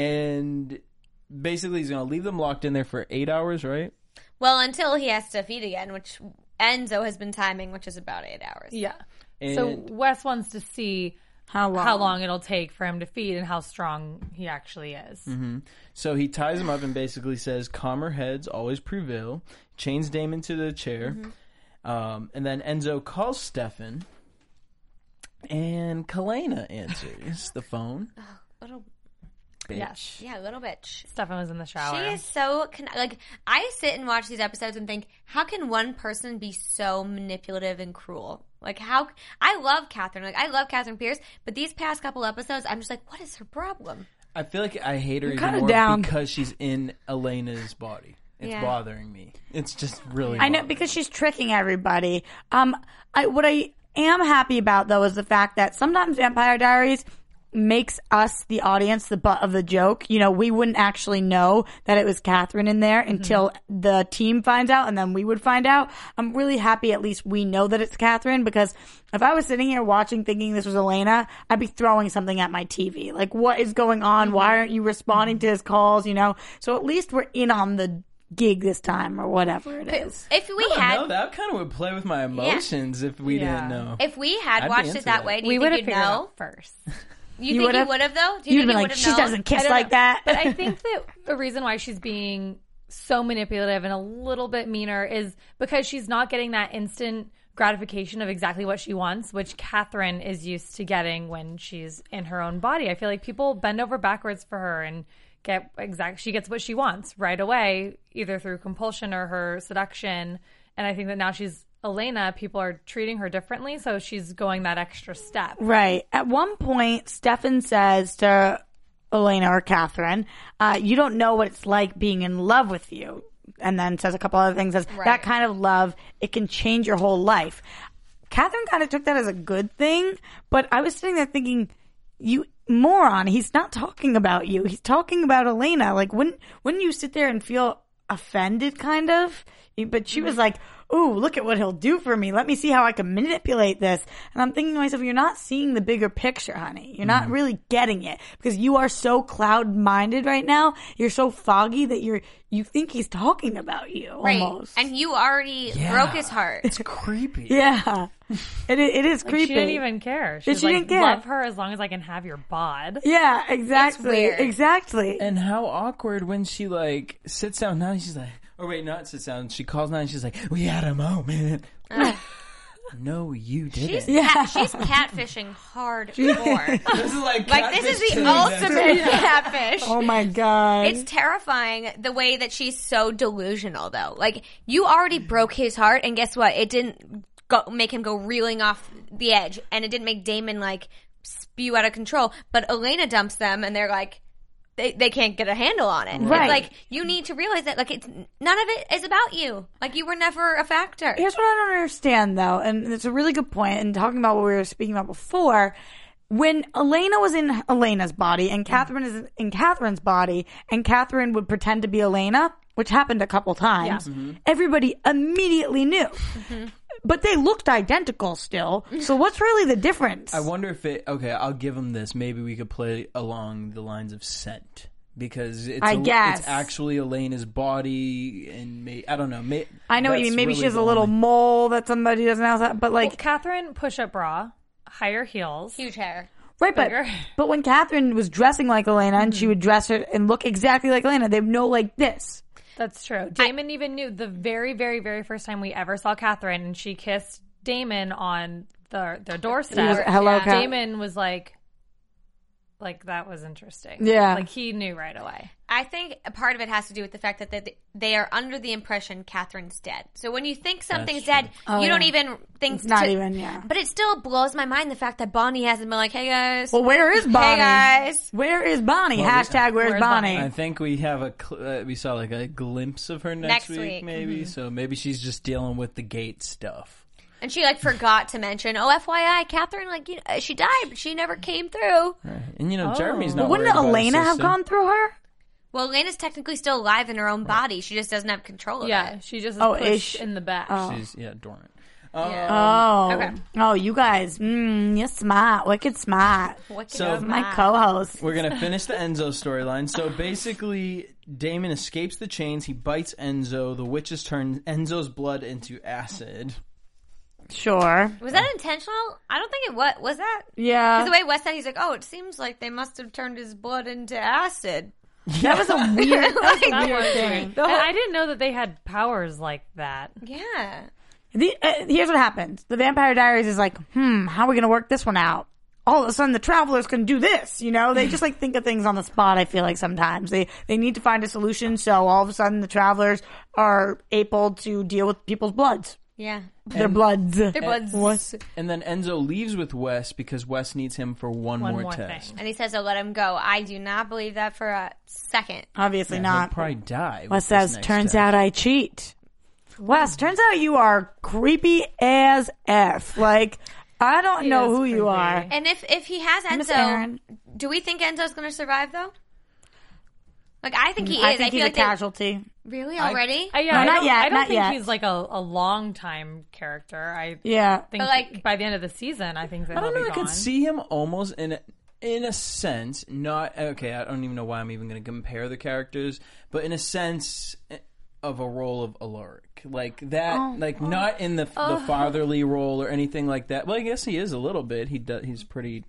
[SPEAKER 5] and basically he's going to leave them locked in there for eight hours, right?
[SPEAKER 8] Well, until he has to feed again, which Enzo has been timing, which is about eight hours.
[SPEAKER 6] Yeah. So
[SPEAKER 5] And-
[SPEAKER 6] Wes wants to see
[SPEAKER 7] How long?
[SPEAKER 6] how long it'll take for him to feed and how strong he actually is.
[SPEAKER 5] Mm-hmm. So he ties him up and basically says, "Calmer heads always prevail." Chains Damon to the chair,
[SPEAKER 6] Mm-hmm.
[SPEAKER 5] um, and then Enzo calls Stefan, and Kalena answers the phone.
[SPEAKER 8] Little,
[SPEAKER 5] Bitch.
[SPEAKER 6] Yes.
[SPEAKER 8] yeah, little bitch.
[SPEAKER 6] Stefan was in the shower.
[SPEAKER 8] She is so con- like I sit and watch these episodes and think, how can one person be so manipulative and cruel? Like how I love Catherine, like I love Catherine Pierce, but these past couple episodes, I'm just like, what is her problem?
[SPEAKER 5] I feel like I hate her even
[SPEAKER 7] kinda
[SPEAKER 5] more
[SPEAKER 7] down.
[SPEAKER 5] because she's in Elena's body. It's
[SPEAKER 8] Yeah.
[SPEAKER 5] bothering me. It's just really.
[SPEAKER 7] I know
[SPEAKER 5] bothering
[SPEAKER 7] because
[SPEAKER 5] me.
[SPEAKER 7] she's tricking everybody. Um, I what I am happy about though is the fact that sometimes Vampire Diaries makes us, the audience, the butt of the joke. You know, we wouldn't actually know that it was Catherine in there until the team finds out, and then we would find out. I'm really happy at least we know that it's Catherine, because if I was sitting here watching thinking this was Elena, I'd be throwing something at my T V. Like, what is going on? Why aren't you responding to his calls? You know, so at least we're in on the gig this time, or whatever it is.
[SPEAKER 8] If we
[SPEAKER 5] I don't
[SPEAKER 8] had
[SPEAKER 5] know, that kind of would play with my emotions if we
[SPEAKER 6] Yeah.
[SPEAKER 5] didn't know.
[SPEAKER 8] if we had
[SPEAKER 5] I'd be
[SPEAKER 8] watched
[SPEAKER 5] into
[SPEAKER 8] it that
[SPEAKER 5] that.
[SPEAKER 8] way, do
[SPEAKER 6] we
[SPEAKER 8] you
[SPEAKER 6] would
[SPEAKER 8] think
[SPEAKER 6] have
[SPEAKER 8] you'd
[SPEAKER 6] figured it
[SPEAKER 8] know?
[SPEAKER 6] out first.
[SPEAKER 8] You,
[SPEAKER 7] You
[SPEAKER 8] think
[SPEAKER 7] would've?
[SPEAKER 8] you would have though? Do you
[SPEAKER 7] You'd
[SPEAKER 8] think
[SPEAKER 7] be
[SPEAKER 8] you
[SPEAKER 7] like,
[SPEAKER 8] would've
[SPEAKER 7] she
[SPEAKER 8] known?
[SPEAKER 7] doesn't kiss
[SPEAKER 6] don't
[SPEAKER 7] like
[SPEAKER 6] know.
[SPEAKER 7] that.
[SPEAKER 6] But I think that the reason why she's being so manipulative and a little bit meaner is because she's not getting that instant gratification of exactly what she wants, which Catherine is used to getting when she's in her own body. I feel like people bend over backwards for her and get exact. She gets what she wants right away, either through compulsion or her seduction. And I think that now she's Elena, people are treating her differently, so she's going that extra step.
[SPEAKER 7] Right. At one point, Stefan says to Elena or Catherine, uh, you don't know what it's like being in love with you. And then says a couple other things. Says,
[SPEAKER 8] Right.
[SPEAKER 7] that kind of love, it can change your whole life. Catherine kind of took that as a good thing, but I was sitting there thinking, you moron, he's not talking about you. He's talking about Elena. Like, wouldn't, wouldn't you sit there and feel offended, kind of? But she was like, ooh, look at what he'll do for me. Let me see how I can manipulate this. And I'm thinking to myself, you're not seeing the bigger picture, honey. You're not really getting it because you are so cloud-minded right now. You're so foggy that you're you think he's talking about you
[SPEAKER 8] Right.
[SPEAKER 7] almost.
[SPEAKER 8] And you already
[SPEAKER 5] Yeah.
[SPEAKER 8] broke his heart.
[SPEAKER 5] It's creepy.
[SPEAKER 7] Yeah, it i- it is
[SPEAKER 6] Like,
[SPEAKER 7] creepy.
[SPEAKER 6] she didn't even care. She's
[SPEAKER 7] she
[SPEAKER 6] like,
[SPEAKER 7] didn't care.
[SPEAKER 6] love her as long as I can have your bod.
[SPEAKER 7] Yeah, exactly,
[SPEAKER 8] weird.
[SPEAKER 7] exactly.
[SPEAKER 5] And how awkward when she like sits down now. She's like, or wait, not sits down. She calls now and she's like, we had a moment. No, you didn't.
[SPEAKER 8] She's,
[SPEAKER 7] Yeah.
[SPEAKER 8] cat, she's catfishing hardcore.
[SPEAKER 5] This is like
[SPEAKER 8] Like, this is
[SPEAKER 5] catfish
[SPEAKER 8] the
[SPEAKER 5] killing
[SPEAKER 8] ultimate catfish.
[SPEAKER 7] Oh my god,
[SPEAKER 8] It's terrifying the way that she's so delusional, though. Like, you already broke his heart, and guess what? It didn't go, make him go reeling off the edge, and it didn't make Damon, like, spew out of control. But Elena dumps them, and they're like, they, they can't get a handle on it.
[SPEAKER 7] Right.
[SPEAKER 8] It's like, you need to realize that, like, it's none of it is about you. Like, you were never a factor.
[SPEAKER 7] Here's what I don't understand, though, and it's a really good point, and talking about what we were speaking about before, when Elena was in Elena's body and Catherine is in Catherine's body, and Catherine would pretend to be Elena, which happened a couple times, everybody immediately knew. But they looked identical still, so what's really the difference?
[SPEAKER 5] I wonder if it. Okay, I'll give him this. Maybe we could play along the lines of scent because it's
[SPEAKER 7] I
[SPEAKER 5] a-
[SPEAKER 7] guess.
[SPEAKER 5] it's actually Elena's body, and may, I don't know. May,
[SPEAKER 7] I know what you
[SPEAKER 5] that's
[SPEAKER 7] mean. Maybe
[SPEAKER 5] really
[SPEAKER 7] she has a
[SPEAKER 5] the
[SPEAKER 7] little
[SPEAKER 5] only-
[SPEAKER 7] mole that somebody doesn't have, but like,
[SPEAKER 6] Well, Catherine, push-up bra, higher heels.
[SPEAKER 8] Huge hair.
[SPEAKER 7] right, but
[SPEAKER 6] bigger.
[SPEAKER 7] but when Catherine was dressing like Elena and she would dress her and look exactly like Elena, they'd know like this.
[SPEAKER 6] That's true. Damon even knew the very, very, very first time we ever saw Catherine, and she kissed Damon on the their doorstep.
[SPEAKER 7] He was, "Hello, Cat."
[SPEAKER 6] Damon was like, like that was interesting.
[SPEAKER 7] Yeah.
[SPEAKER 6] like he knew right away.
[SPEAKER 8] I think a part of it has to do with the fact that they, they are under the impression Catherine's dead. So when you think something's
[SPEAKER 5] true.
[SPEAKER 8] dead,
[SPEAKER 7] Oh,
[SPEAKER 8] you don't
[SPEAKER 7] yeah.
[SPEAKER 8] even think
[SPEAKER 7] It's not
[SPEAKER 8] to-
[SPEAKER 7] even, yeah.
[SPEAKER 8] But it still blows my mind the fact that Bonnie hasn't been like, "Hey guys,
[SPEAKER 7] Well, where is Bonnie?
[SPEAKER 8] Hey guys."
[SPEAKER 7] Where is Bonnie?
[SPEAKER 5] Well,
[SPEAKER 7] Hashtag where's,
[SPEAKER 6] where's
[SPEAKER 7] Bonnie?
[SPEAKER 5] I think we have a cl- uh, we saw like a glimpse of her next,
[SPEAKER 8] Next week.
[SPEAKER 5] maybe.
[SPEAKER 7] Mm-hmm.
[SPEAKER 5] So maybe she's just dealing with the gate stuff.
[SPEAKER 8] And she like forgot to mention, "Oh, F Y I, Catherine, like you know, she died, but she never came through."
[SPEAKER 5] Right. And you know, Jeremy's not.
[SPEAKER 7] But wouldn't
[SPEAKER 5] worried about
[SPEAKER 7] Elena have
[SPEAKER 5] assisting.
[SPEAKER 7] gone through her?
[SPEAKER 8] Well, Elena's technically still alive in her own body. She just doesn't have control of
[SPEAKER 6] Yeah,
[SPEAKER 8] it.
[SPEAKER 6] she just is
[SPEAKER 7] Oh,
[SPEAKER 6] pushed
[SPEAKER 7] is she-
[SPEAKER 6] in the back.
[SPEAKER 5] She's yeah dormant.
[SPEAKER 7] Oh.
[SPEAKER 8] Okay.
[SPEAKER 7] Oh, you guys. Mm, you're smart. Wicked smart.
[SPEAKER 8] What
[SPEAKER 5] So-
[SPEAKER 8] can
[SPEAKER 7] My co-host.
[SPEAKER 5] We're gonna finish the Enzo storyline. So basically, Damon escapes the chains. He bites Enzo. The witches turn Enzo's blood into acid.
[SPEAKER 7] Sure.
[SPEAKER 8] Was that intentional? I don't think it was. Was that?
[SPEAKER 7] Yeah.
[SPEAKER 8] Because the way Wes said, he's like, "Oh, it seems like they must have turned his blood into acid."
[SPEAKER 7] That was a weird, that was a
[SPEAKER 6] That
[SPEAKER 7] weird
[SPEAKER 6] was
[SPEAKER 7] thing.
[SPEAKER 6] weird. And I didn't know that they had powers like that.
[SPEAKER 8] Yeah.
[SPEAKER 7] The, uh, here's what happens. The Vampire Diaries is like, hmm, how are we going to work this one out? All of a sudden, the Travelers can do this. You know, they just like think of things on the spot. I feel like sometimes they they need to find a solution. So all of a sudden, the Travelers are able to deal with people's bloods.
[SPEAKER 8] Yeah.
[SPEAKER 7] Their bloods.
[SPEAKER 8] Their bloods.
[SPEAKER 7] What?
[SPEAKER 5] And then Enzo leaves with Wes because Wes needs him for one,
[SPEAKER 6] One
[SPEAKER 5] more,
[SPEAKER 6] more
[SPEAKER 5] test.
[SPEAKER 6] thing.
[SPEAKER 8] And he says, "Oh, let him go." I do not believe that for a second.
[SPEAKER 7] Obviously
[SPEAKER 5] He'll
[SPEAKER 7] not.
[SPEAKER 5] probably die.
[SPEAKER 7] Wes
[SPEAKER 5] with this
[SPEAKER 7] says,
[SPEAKER 5] next
[SPEAKER 7] turns
[SPEAKER 5] test.
[SPEAKER 7] out I cheat. Wes, turns out you are creepy as F. Like, I don't
[SPEAKER 6] He
[SPEAKER 7] know
[SPEAKER 6] is
[SPEAKER 7] who you
[SPEAKER 6] creepy.
[SPEAKER 7] are.
[SPEAKER 8] And if if he has
[SPEAKER 7] Miss
[SPEAKER 8] Enzo,
[SPEAKER 7] Aaron.
[SPEAKER 8] do we think Enzo's going to survive though? Like I think he is.
[SPEAKER 7] I think he's
[SPEAKER 8] feel
[SPEAKER 7] a
[SPEAKER 8] like they-
[SPEAKER 7] casualty.
[SPEAKER 8] really already.
[SPEAKER 6] Uh, yeah,
[SPEAKER 7] No,
[SPEAKER 6] I
[SPEAKER 7] not
[SPEAKER 6] don't,
[SPEAKER 7] yet,
[SPEAKER 6] I don't
[SPEAKER 7] not
[SPEAKER 6] think
[SPEAKER 7] yet.
[SPEAKER 6] he's like a, a long time character. I
[SPEAKER 7] Yeah.
[SPEAKER 6] think
[SPEAKER 8] But, like-
[SPEAKER 6] by the end of the season, I think that
[SPEAKER 5] I don't
[SPEAKER 6] he'll
[SPEAKER 5] know.
[SPEAKER 6] be
[SPEAKER 5] I
[SPEAKER 6] gone.
[SPEAKER 5] could see him almost in a, in a sense, not okay. I don't even know why I'm even going to compare the characters, but in a sense of a role of Alaric, like that,
[SPEAKER 7] Oh,
[SPEAKER 5] like not in the the fatherly role or anything like that. Well, I guess he is a little bit. He does. He's pretty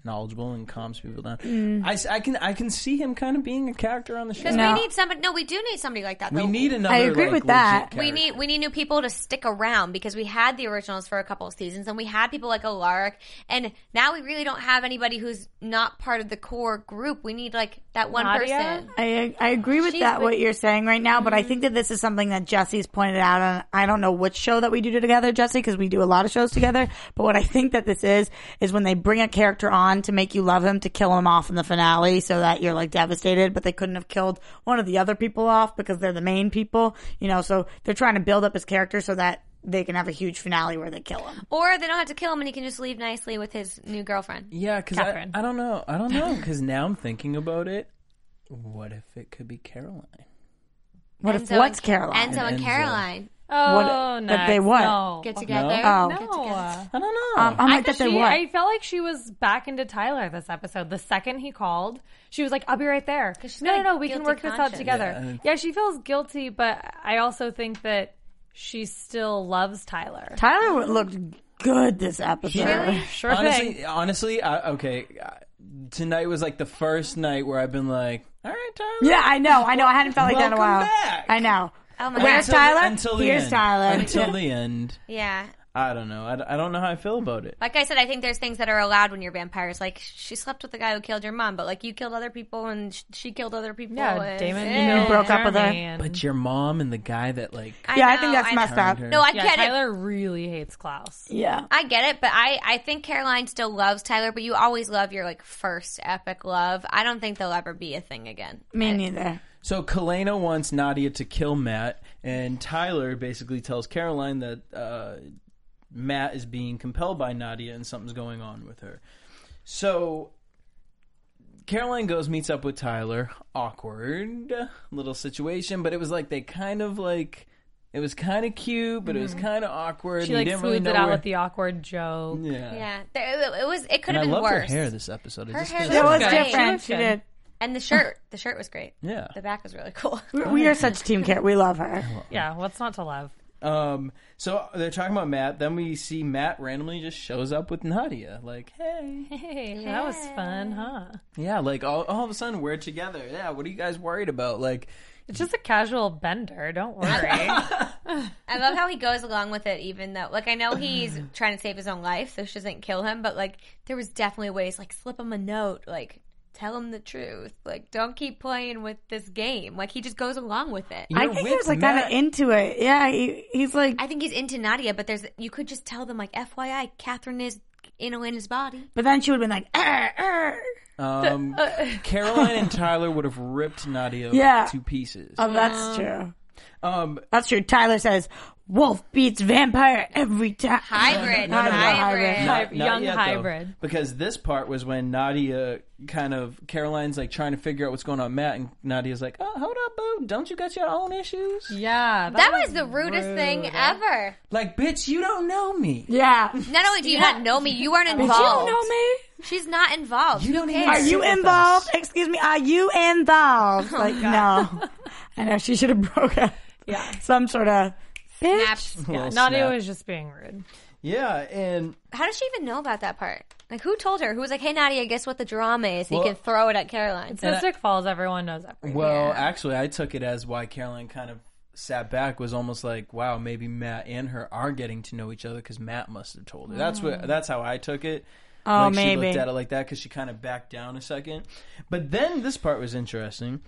[SPEAKER 5] knowledgeable and calms people down.
[SPEAKER 7] Mm.
[SPEAKER 5] I, s- I can I can see him kind of being a character on the show.
[SPEAKER 8] Because
[SPEAKER 7] No.
[SPEAKER 8] we need somebody. No, we do need somebody like that.
[SPEAKER 5] We
[SPEAKER 8] though.
[SPEAKER 5] need another.
[SPEAKER 7] I agree
[SPEAKER 5] like,
[SPEAKER 7] with that.
[SPEAKER 5] legit
[SPEAKER 8] We
[SPEAKER 5] character.
[SPEAKER 8] need we need new people to stick around because we had the originals for a couple of seasons and we had people like Alaric, and now we really don't have anybody who's not part of the core group. We need like that one
[SPEAKER 6] Nadia?
[SPEAKER 8] person.
[SPEAKER 7] I I agree with
[SPEAKER 8] She's
[SPEAKER 7] that
[SPEAKER 8] been-
[SPEAKER 7] what you're saying right now, but I think that this is something that Jesse's pointed out on. I don't know which show that we do together, Jesse, because we do a lot of shows together. But what I think that this is is when they bring a character on to make you love him, to kill him off in the finale, so that you're like devastated. But they couldn't have killed one of the other people off because they're the main people, you know. So they're trying to build up his character so that they can have a huge finale where they kill him.
[SPEAKER 8] Or they don't have to kill him and he can just leave nicely with his new girlfriend.
[SPEAKER 5] Yeah, because I,
[SPEAKER 6] Catherine.
[SPEAKER 5] I don't know. I don't know because now I'm thinking about it. What if it could be Caroline?
[SPEAKER 7] What if
[SPEAKER 8] Enzo
[SPEAKER 7] what's
[SPEAKER 8] and,
[SPEAKER 7] Caroline?
[SPEAKER 8] Enzo and
[SPEAKER 5] Enzo.
[SPEAKER 8] Caroline
[SPEAKER 6] Oh,
[SPEAKER 7] What-
[SPEAKER 6] nice.
[SPEAKER 7] that they what?
[SPEAKER 6] No.
[SPEAKER 8] get together.
[SPEAKER 7] Oh.
[SPEAKER 8] Get
[SPEAKER 6] No.
[SPEAKER 8] together.
[SPEAKER 5] I don't know.
[SPEAKER 7] Um, I'm
[SPEAKER 6] I
[SPEAKER 7] like that
[SPEAKER 6] thought
[SPEAKER 7] they
[SPEAKER 6] she,
[SPEAKER 7] what?
[SPEAKER 6] I felt like she was back into Tyler this episode. The second he called, she was like, "I'll be right there."
[SPEAKER 8] she's
[SPEAKER 6] No,
[SPEAKER 8] got
[SPEAKER 6] no,
[SPEAKER 8] a
[SPEAKER 6] no. We can
[SPEAKER 8] guilty
[SPEAKER 6] work this out
[SPEAKER 8] conscience.
[SPEAKER 6] together.
[SPEAKER 5] Yeah.
[SPEAKER 6] Yeah, she feels guilty, but I also think that she still loves Tyler.
[SPEAKER 7] Tyler looked good this episode.
[SPEAKER 8] Really?
[SPEAKER 6] Sure
[SPEAKER 5] honestly,
[SPEAKER 6] thing.
[SPEAKER 5] honestly, I, okay. uh, Tonight was like the first night where I've been like, all right, Tyler.
[SPEAKER 7] Yeah, I know. I know. I hadn't felt like that in a
[SPEAKER 5] Welcome
[SPEAKER 7] while.
[SPEAKER 5] back.
[SPEAKER 7] I know.
[SPEAKER 8] Oh my
[SPEAKER 7] Where's
[SPEAKER 8] god.
[SPEAKER 7] Tyler?
[SPEAKER 5] Until the
[SPEAKER 7] Here's
[SPEAKER 5] end.
[SPEAKER 7] Tyler.
[SPEAKER 5] Until
[SPEAKER 7] Yeah.
[SPEAKER 5] the end.
[SPEAKER 8] Yeah.
[SPEAKER 5] I don't know. I, I don't know how I feel about it.
[SPEAKER 8] Like I said, I think there's things that are allowed when you're vampires. Like, she slept with the guy who killed your mom, but like, you killed other people and sh- she killed other people.
[SPEAKER 6] Yeah,
[SPEAKER 8] and,
[SPEAKER 6] Damon.
[SPEAKER 8] Eh.
[SPEAKER 7] You broke up with her.
[SPEAKER 6] Jeremy and-
[SPEAKER 5] But your mom and the guy that like
[SPEAKER 7] Yeah, I
[SPEAKER 8] know,
[SPEAKER 7] think that's
[SPEAKER 8] I
[SPEAKER 7] messed
[SPEAKER 8] know.
[SPEAKER 7] up.
[SPEAKER 5] her.
[SPEAKER 8] No, I
[SPEAKER 6] yeah,
[SPEAKER 8] get it.
[SPEAKER 6] Tyler really hates Klaus.
[SPEAKER 7] Yeah.
[SPEAKER 8] I get it, but I, I think Caroline still loves Tyler, but you always love your like first epic love. I don't think they'll ever be a thing again.
[SPEAKER 7] Me neither.
[SPEAKER 5] So Kalena wants Nadia to kill Matt, and Tyler basically tells Caroline that uh, Matt is being compelled by Nadia and something's going on with her. So Caroline goes, meets up with Tyler. Awkward little situation, but it was like they kind of like it was kind of cute, but it was kind of awkward.
[SPEAKER 6] She
[SPEAKER 5] and
[SPEAKER 6] like
[SPEAKER 5] you didn't really
[SPEAKER 6] smoothed
[SPEAKER 5] know
[SPEAKER 6] it out with the awkward joke.
[SPEAKER 5] yeah.
[SPEAKER 8] Yeah, there, it was. It could
[SPEAKER 5] And I
[SPEAKER 8] have been
[SPEAKER 5] love
[SPEAKER 8] worse.
[SPEAKER 5] her hair this episode. It
[SPEAKER 8] Her
[SPEAKER 5] just
[SPEAKER 8] hair
[SPEAKER 5] feels
[SPEAKER 7] It was
[SPEAKER 8] Good.
[SPEAKER 7] different.
[SPEAKER 6] She
[SPEAKER 7] She
[SPEAKER 6] looked
[SPEAKER 7] did.
[SPEAKER 8] And the shirt, the shirt was great.
[SPEAKER 5] yeah.
[SPEAKER 8] The back was really cool.
[SPEAKER 7] We, we are such team care. We love her.
[SPEAKER 6] Yeah, what's not to love?
[SPEAKER 5] Um, so they're talking about Matt. Then we see Matt randomly just shows up with Nadia. Like, hey,
[SPEAKER 6] Hey, that was fun, huh?
[SPEAKER 5] yeah. Like all, all of a sudden we're together. Yeah. What are you guys worried about? Like,
[SPEAKER 6] It's just a casual bender. Don't worry.
[SPEAKER 8] I love how he goes along with it, even though, like, I know he's trying to save his own life, so she doesn't kill him. But like, there was definitely ways, like, slip him a note, like, tell him the truth, like, don't keep playing with this game. Like, he just goes along with it.
[SPEAKER 7] I
[SPEAKER 5] you're
[SPEAKER 7] think he
[SPEAKER 5] with
[SPEAKER 7] was like kind of
[SPEAKER 5] Matt.
[SPEAKER 7] into it. Yeah, he, he's like.
[SPEAKER 8] I think he's into Nadia, but there's you could just tell them, like, F Y I, Catherine is in Elena's body.
[SPEAKER 7] But then she would have been like, "Arr, arr."
[SPEAKER 5] um, Caroline and Tyler would have ripped Nadia
[SPEAKER 7] Yeah.
[SPEAKER 5] to pieces.
[SPEAKER 7] "Oh, that's true.
[SPEAKER 5] Um,
[SPEAKER 7] That's true." Tyler says, "Wolf beats vampire every time."
[SPEAKER 8] Hybrid,
[SPEAKER 7] No, no, no,
[SPEAKER 8] hybrid.
[SPEAKER 7] hybrid.
[SPEAKER 5] not, not
[SPEAKER 6] young
[SPEAKER 5] yet, though,
[SPEAKER 6] hybrid.
[SPEAKER 5] because this part was when Nadia kind of Caroline's like trying to figure out what's going on with Matt, and Nadia's like, "Oh, hold up, boo! Don't you got your own issues?"
[SPEAKER 6] Yeah,
[SPEAKER 8] That was the rudest thing ever.
[SPEAKER 5] Like, bitch, you don't know me.
[SPEAKER 7] Yeah.
[SPEAKER 8] Not only do you not know me, you aren't
[SPEAKER 7] Did
[SPEAKER 8] involved.
[SPEAKER 7] you know me?
[SPEAKER 8] She's not involved.
[SPEAKER 5] You
[SPEAKER 8] Who
[SPEAKER 5] don't even
[SPEAKER 8] cares?
[SPEAKER 7] Are you
[SPEAKER 5] Sit with
[SPEAKER 7] involved?
[SPEAKER 5] us.
[SPEAKER 7] Excuse me. Are you involved? Like, no. I know she should have broke up.
[SPEAKER 6] Yeah.
[SPEAKER 7] Some sort of bitch.
[SPEAKER 8] Snaps.
[SPEAKER 5] Little
[SPEAKER 6] Nadia
[SPEAKER 5] snap.
[SPEAKER 6] was just being rude.
[SPEAKER 5] Yeah, and
[SPEAKER 8] How does she even know about that part? Like, who told her? Who was like, hey, Nadia, guess what the drama is? So
[SPEAKER 5] Well-
[SPEAKER 8] you can throw it at Caroline.
[SPEAKER 6] Mystic Falls, everyone knows everything.
[SPEAKER 5] well, actually, I took it as why Caroline kind of sat back was almost like, wow, maybe Matt and her are getting to know each other because Matt must have told her. That's what. That's how I took it.
[SPEAKER 7] Oh,
[SPEAKER 5] like, She
[SPEAKER 7] maybe.
[SPEAKER 5] looked at it like that because she kind of backed down a second. But then this part was interesting.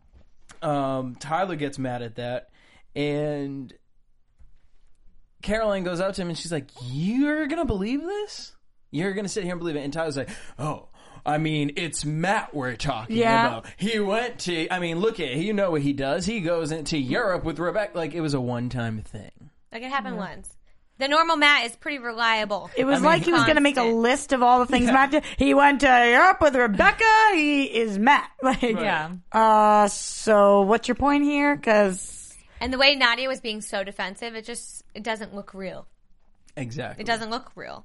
[SPEAKER 5] Um, Tyler gets mad at that, and Caroline goes out to him and she's like, "You're gonna believe this? You're gonna sit here and believe it?" And Tyler's like, "Oh, I mean, it's Matt we're talking
[SPEAKER 7] Yeah.
[SPEAKER 5] about. He went to, I mean, look at, you know what he does. He goes into Europe with Rebecca. Like, it was a one-time thing."
[SPEAKER 8] Like, it happened once. The normal Matt is pretty reliable.
[SPEAKER 7] It was
[SPEAKER 5] I mean,
[SPEAKER 7] like he was going to make a
[SPEAKER 8] constant.
[SPEAKER 7] list of all the things Matt did. He went to Europe with Rebecca. He is Matt. Like,
[SPEAKER 6] yeah.
[SPEAKER 7] uh, so what's your point here? Because
[SPEAKER 8] And the way Nadia was being so defensive, it just, it doesn't look real.
[SPEAKER 5] Exactly.
[SPEAKER 8] It doesn't look real.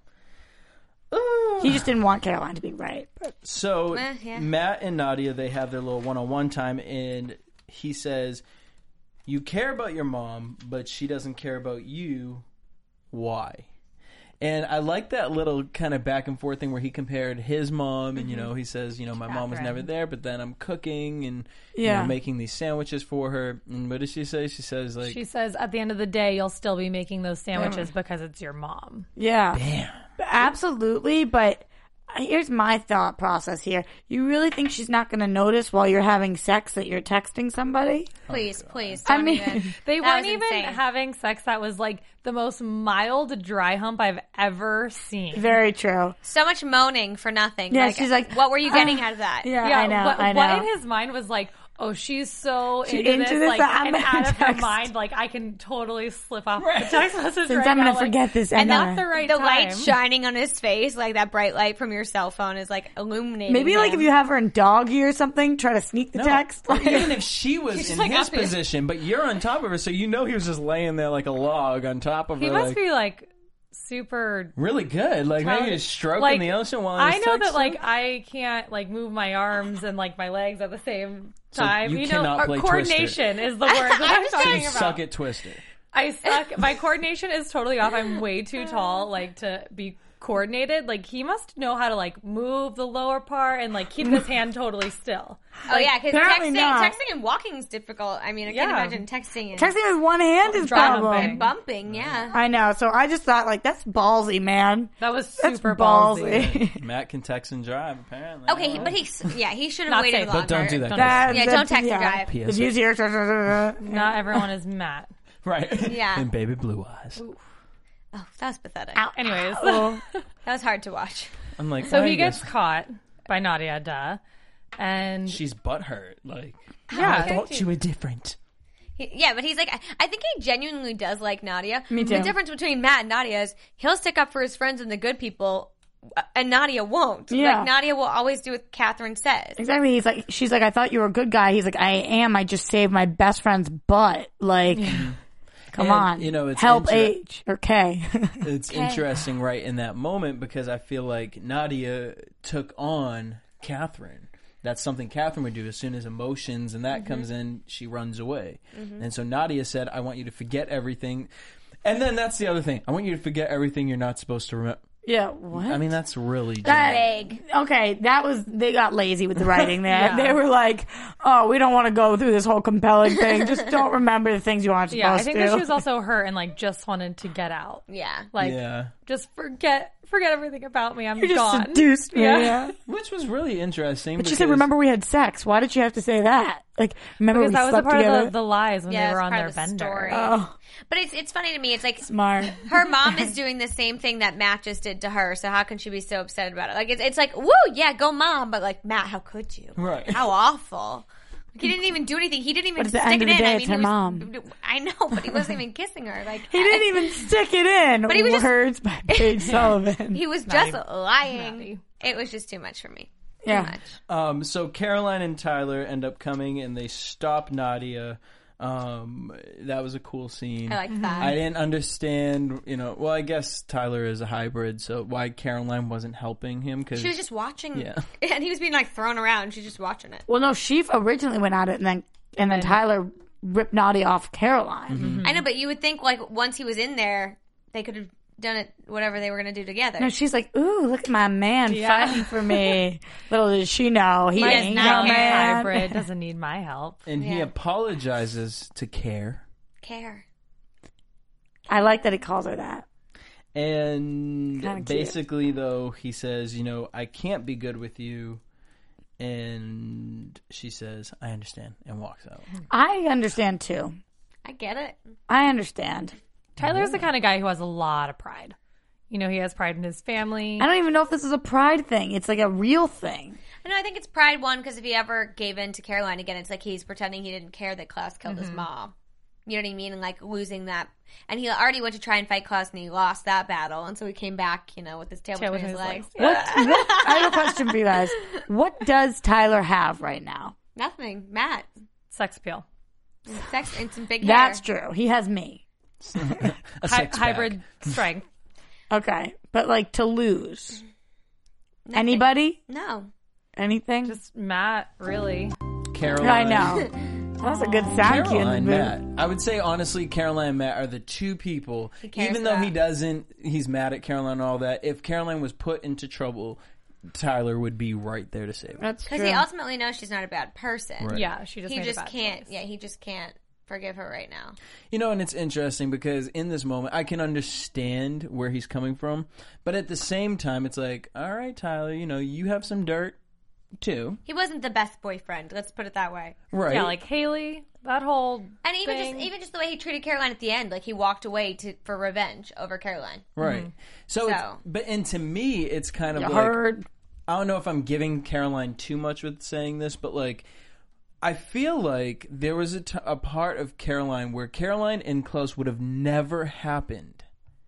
[SPEAKER 7] he just didn't want Caroline to be right. But
[SPEAKER 5] So
[SPEAKER 8] Eh, yeah.
[SPEAKER 5] Matt and Nadia, they have their little one-on-one time, and he says, "You care about your mom, but she doesn't care about you. Why?" And I like that little kind of back and forth thing where he compared his mom, and you know, he says, you know, my mom was never there, but then I'm cooking and you
[SPEAKER 7] Yeah.
[SPEAKER 5] know, making these sandwiches for her. And what does she say? She says like,
[SPEAKER 6] She says, at the end of the day, you'll still be making those sandwiches because it's your mom.
[SPEAKER 7] Yeah.
[SPEAKER 5] damn.
[SPEAKER 7] Absolutely, but here's my thought process here. You really think she's not going to notice while you're having sex that you're texting somebody?
[SPEAKER 8] Please, please.
[SPEAKER 7] I
[SPEAKER 8] Don't
[SPEAKER 7] mean,
[SPEAKER 8] even.
[SPEAKER 6] They
[SPEAKER 8] That
[SPEAKER 6] weren't
[SPEAKER 8] was
[SPEAKER 6] even
[SPEAKER 8] insane.
[SPEAKER 6] having sex that was like the most mild dry hump I've ever seen.
[SPEAKER 7] Very true.
[SPEAKER 8] So much moaning for nothing.
[SPEAKER 7] Yeah,
[SPEAKER 8] like,
[SPEAKER 7] she's like,
[SPEAKER 8] what were you getting
[SPEAKER 7] uh,
[SPEAKER 8] out of that?
[SPEAKER 7] Yeah,
[SPEAKER 6] Yeah,
[SPEAKER 7] I know,
[SPEAKER 6] what,
[SPEAKER 7] I know.
[SPEAKER 6] what in his mind was like, oh, she's so
[SPEAKER 7] She
[SPEAKER 6] into,
[SPEAKER 7] into
[SPEAKER 6] this,
[SPEAKER 7] this
[SPEAKER 6] like,
[SPEAKER 7] that I'm
[SPEAKER 6] and
[SPEAKER 7] gonna
[SPEAKER 6] out of her
[SPEAKER 7] text.
[SPEAKER 6] mind, like, I can totally slip off the text message
[SPEAKER 7] Since
[SPEAKER 6] right
[SPEAKER 7] I'm
[SPEAKER 6] now.
[SPEAKER 7] gonna
[SPEAKER 6] like,
[SPEAKER 7] forget this
[SPEAKER 6] and
[SPEAKER 7] anyway.
[SPEAKER 6] not the right
[SPEAKER 8] The
[SPEAKER 6] time.
[SPEAKER 8] light shining on his face, like that bright light from your cell phone, is like illuminating.
[SPEAKER 7] Maybe like
[SPEAKER 8] him.
[SPEAKER 7] if you have her in doggy or something, try to sneak the
[SPEAKER 5] No.
[SPEAKER 7] text.
[SPEAKER 5] Or even if she was
[SPEAKER 8] She's
[SPEAKER 5] in
[SPEAKER 8] like
[SPEAKER 5] his
[SPEAKER 8] up here.
[SPEAKER 5] position, but you're on top of her, so you know he was just laying there like a log on top of
[SPEAKER 6] He
[SPEAKER 5] her.
[SPEAKER 6] must
[SPEAKER 5] like,
[SPEAKER 6] be like super.
[SPEAKER 5] really good. Like maybe just stroking
[SPEAKER 6] like,
[SPEAKER 5] the ocean while
[SPEAKER 6] I
[SPEAKER 5] he's
[SPEAKER 6] know that
[SPEAKER 5] texting.
[SPEAKER 6] like I can't like move my arms and like my legs at the same
[SPEAKER 5] So
[SPEAKER 6] time.
[SPEAKER 5] you
[SPEAKER 6] know,
[SPEAKER 5] cannot
[SPEAKER 6] or
[SPEAKER 5] play
[SPEAKER 6] coordination is the word that I'm
[SPEAKER 8] just
[SPEAKER 6] talking
[SPEAKER 5] you
[SPEAKER 6] about.
[SPEAKER 5] suck at Twister.
[SPEAKER 6] I suck. My coordination is totally off. I'm way too tall, like to be coordinated. Like he must know how to like move the lower part and like keep his hand totally still.
[SPEAKER 8] Oh yeah, because
[SPEAKER 7] apparently
[SPEAKER 8] texting,
[SPEAKER 7] not.
[SPEAKER 8] texting and walking is difficult. I mean, I
[SPEAKER 6] Yeah.
[SPEAKER 8] can't imagine texting and
[SPEAKER 7] Texting with one hand is
[SPEAKER 6] Dry
[SPEAKER 7] problem.
[SPEAKER 6] humping.
[SPEAKER 8] bumping. Yeah.
[SPEAKER 7] I know. So I just thought like that's ballsy, man.
[SPEAKER 6] That was
[SPEAKER 7] That's
[SPEAKER 6] super ballsy.
[SPEAKER 7] ballsy.
[SPEAKER 5] Matt can text and drive, apparently.
[SPEAKER 8] Okay, he, but he yeah he should have
[SPEAKER 6] Not
[SPEAKER 8] waited
[SPEAKER 6] safe.
[SPEAKER 8] longer.
[SPEAKER 5] But don't do that.
[SPEAKER 6] Don't
[SPEAKER 7] That-
[SPEAKER 8] Yeah,
[SPEAKER 7] that-
[SPEAKER 8] don't text and
[SPEAKER 7] yeah.
[SPEAKER 8] drive.
[SPEAKER 5] P
[SPEAKER 7] The
[SPEAKER 5] S.
[SPEAKER 7] views here.
[SPEAKER 6] Not everyone is Matt.
[SPEAKER 5] Right.
[SPEAKER 8] Yeah.
[SPEAKER 5] And baby blue eyes.
[SPEAKER 8] Oh, that was pathetic.
[SPEAKER 6] Anyways,
[SPEAKER 7] Oh.
[SPEAKER 8] That was hard to watch.
[SPEAKER 5] I'm like,
[SPEAKER 6] so
[SPEAKER 5] well,
[SPEAKER 6] he
[SPEAKER 5] I
[SPEAKER 6] gets
[SPEAKER 5] guess
[SPEAKER 6] caught by Nadia, duh, and
[SPEAKER 5] she's butthurt. Like,
[SPEAKER 6] yeah,
[SPEAKER 5] I thought you were different.
[SPEAKER 8] He, yeah, but he's like, I, I think he genuinely does like Nadia.
[SPEAKER 7] Me too.
[SPEAKER 8] The difference between Matt and Nadia is he'll stick up for his friends and the good people, uh, and Nadia won't.
[SPEAKER 7] Yeah.
[SPEAKER 8] Like Nadia will always do what Catherine says.
[SPEAKER 7] Exactly. He's like, she's like, I thought you were a good guy. He's like, I am. I just saved my best friend's butt. Like, come
[SPEAKER 5] And,
[SPEAKER 7] on.
[SPEAKER 5] you know, it's
[SPEAKER 7] help
[SPEAKER 5] inter-
[SPEAKER 7] H or K.
[SPEAKER 5] It's interesting right in that moment because I feel like Nadia took on Catherine. That's something Catherine would do as soon as emotions and that comes in, she runs away. And so Nadia said, I want you to forget everything. And then that's the other thing. I want you to forget everything you're not supposed to remember.
[SPEAKER 7] Yeah. What?
[SPEAKER 5] I mean, that's really
[SPEAKER 7] That-
[SPEAKER 8] Vague.
[SPEAKER 7] Okay, that was, they got lazy with the writing there.
[SPEAKER 6] Yeah.
[SPEAKER 7] They were like, oh, we don't want to go through this whole compelling thing. Just don't remember the things you aren't supposed
[SPEAKER 6] yeah. I think
[SPEAKER 7] to.
[SPEAKER 6] that she was also hurt and like just wanted to get out.
[SPEAKER 8] Yeah.
[SPEAKER 6] Like,
[SPEAKER 5] yeah.
[SPEAKER 6] just forget, forget everything about me. I'm
[SPEAKER 7] You just
[SPEAKER 6] gone.
[SPEAKER 7] seduced me.
[SPEAKER 6] Yeah.
[SPEAKER 7] Yeah.
[SPEAKER 5] Which was really interesting.
[SPEAKER 7] But she
[SPEAKER 5] because,
[SPEAKER 7] said, remember we had sex. Why did she have to say that? Like, remember
[SPEAKER 6] Because
[SPEAKER 7] we
[SPEAKER 6] that was a
[SPEAKER 7] slept
[SPEAKER 6] part
[SPEAKER 7] together?
[SPEAKER 6] of the, the lies when
[SPEAKER 8] Yeah,
[SPEAKER 6] they were
[SPEAKER 8] it's
[SPEAKER 6] on
[SPEAKER 8] part
[SPEAKER 6] their
[SPEAKER 8] of the
[SPEAKER 6] bender.
[SPEAKER 8] story.
[SPEAKER 7] Oh,
[SPEAKER 8] But it's it's funny to me. It's like
[SPEAKER 7] smart.
[SPEAKER 8] her mom is doing the same thing that Matt just did to her. So how can she be so upset about it? Like it's it's like, woo, yeah, go mom. But like Matt, how could you?
[SPEAKER 5] Right.
[SPEAKER 8] How awful. Like, he didn't even do anything. He didn't even
[SPEAKER 7] But at the
[SPEAKER 8] stick
[SPEAKER 7] end
[SPEAKER 8] it
[SPEAKER 7] of the
[SPEAKER 8] in.
[SPEAKER 7] day,
[SPEAKER 8] I
[SPEAKER 7] it's
[SPEAKER 8] mean,
[SPEAKER 7] her
[SPEAKER 8] he was,
[SPEAKER 7] mom.
[SPEAKER 8] I know, but he wasn't even kissing her. Like
[SPEAKER 7] He didn't even stick it in.
[SPEAKER 8] But he was just-
[SPEAKER 7] Words by Paige Sullivan.
[SPEAKER 8] He was just
[SPEAKER 6] even-
[SPEAKER 8] lying. It was just too much for me. Too
[SPEAKER 7] Yeah.
[SPEAKER 8] much.
[SPEAKER 5] Um, so Caroline and Tyler end up coming and they stop Nadia. Um, that was a cool scene.
[SPEAKER 8] I like that.
[SPEAKER 5] I didn't understand, you know, well, I guess Tyler is a hybrid, so why Caroline wasn't helping him. Cause,
[SPEAKER 8] She was just watching,
[SPEAKER 5] Yeah.
[SPEAKER 8] and he was being like thrown around. She's just watching it.
[SPEAKER 7] Well, no, she originally went at it, and then and then Tyler ripped Nadia off Caroline.
[SPEAKER 8] I know, but you would think like once he was in there, they could have done it, whatever they were going to do together.
[SPEAKER 7] No, she's like, ooh, look at my man
[SPEAKER 6] Yeah.
[SPEAKER 7] fighting for me. Little did she know, he
[SPEAKER 8] My
[SPEAKER 7] ain't
[SPEAKER 8] not
[SPEAKER 7] no
[SPEAKER 8] care.
[SPEAKER 7] man.
[SPEAKER 6] Hybrid doesn't need my help.
[SPEAKER 5] and he
[SPEAKER 8] Yeah.
[SPEAKER 5] apologizes to Care.
[SPEAKER 8] Care.
[SPEAKER 7] I like that he calls her that.
[SPEAKER 5] And
[SPEAKER 7] Kinda cute.
[SPEAKER 5] basically, though, he says, you know, I can't be good with you. And she says, I understand, and walks out.
[SPEAKER 7] I understand too.
[SPEAKER 8] I get it.
[SPEAKER 7] I understand.
[SPEAKER 6] Tyler's the kind of guy who has a lot of pride. You know, he has pride in his family.
[SPEAKER 7] I don't even know if this is a pride thing. It's like a real thing.
[SPEAKER 8] I know. I think it's pride one because if he ever gave in to Caroline again, it's like he's pretending he didn't care that Klaus killed his mom. You know what I mean? And like losing that. And he already went to try and fight Klaus and he lost that battle. And so he came back, you know, with his tail,
[SPEAKER 6] Tail
[SPEAKER 8] between his
[SPEAKER 6] between
[SPEAKER 8] legs.
[SPEAKER 6] his
[SPEAKER 7] What, what? I have a question for you guys. What does Tyler have right now?
[SPEAKER 8] Nothing. Matt.
[SPEAKER 6] Sex appeal.
[SPEAKER 8] Sex and some big
[SPEAKER 7] That's
[SPEAKER 8] hair.
[SPEAKER 7] true. He has me.
[SPEAKER 5] A
[SPEAKER 6] Hy-
[SPEAKER 5] six-pack.
[SPEAKER 6] hybrid strength.
[SPEAKER 7] Okay. But like to lose.
[SPEAKER 8] Nothing.
[SPEAKER 7] Anybody?
[SPEAKER 8] No.
[SPEAKER 7] Anything?
[SPEAKER 6] Just Matt, really.
[SPEAKER 5] Caroline.
[SPEAKER 7] I know. That's a good sound cue in the
[SPEAKER 5] Caroline,
[SPEAKER 7] boot.
[SPEAKER 5] Matt. I would say honestly, Caroline and Matt are the two people.
[SPEAKER 8] cares
[SPEAKER 5] Even though
[SPEAKER 8] about.
[SPEAKER 5] he doesn't, he's mad at Caroline and all that. If Caroline was put into trouble, Tyler would be right there to save her.
[SPEAKER 7] That's
[SPEAKER 8] Because
[SPEAKER 7] true.
[SPEAKER 8] he ultimately knows she's not a bad person.
[SPEAKER 5] Right.
[SPEAKER 6] Yeah, she just
[SPEAKER 8] He
[SPEAKER 6] made
[SPEAKER 8] just
[SPEAKER 6] a bad
[SPEAKER 8] can't.
[SPEAKER 6] choice.
[SPEAKER 8] Yeah, he just can't forgive her right now.
[SPEAKER 5] You know, and it's interesting because in this moment, I can understand where he's coming from, but at the same time, it's like, all right, Tyler, you know, you have some dirt too,
[SPEAKER 8] He wasn't the best boyfriend. Let's put it that way.
[SPEAKER 5] right?
[SPEAKER 6] Yeah, like Haley, that whole
[SPEAKER 8] And even
[SPEAKER 6] thing.
[SPEAKER 8] just even just the way he treated Caroline at the end, like he walked away to for revenge over Caroline.
[SPEAKER 5] right. So, it's,
[SPEAKER 8] So-
[SPEAKER 5] but and to me, it's kind of
[SPEAKER 7] You
[SPEAKER 5] like
[SPEAKER 7] heard.
[SPEAKER 5] I don't know if I'm giving Caroline too much with saying this, but like. I feel like there was a, t- a part of Caroline where Caroline and Klaus would have never happened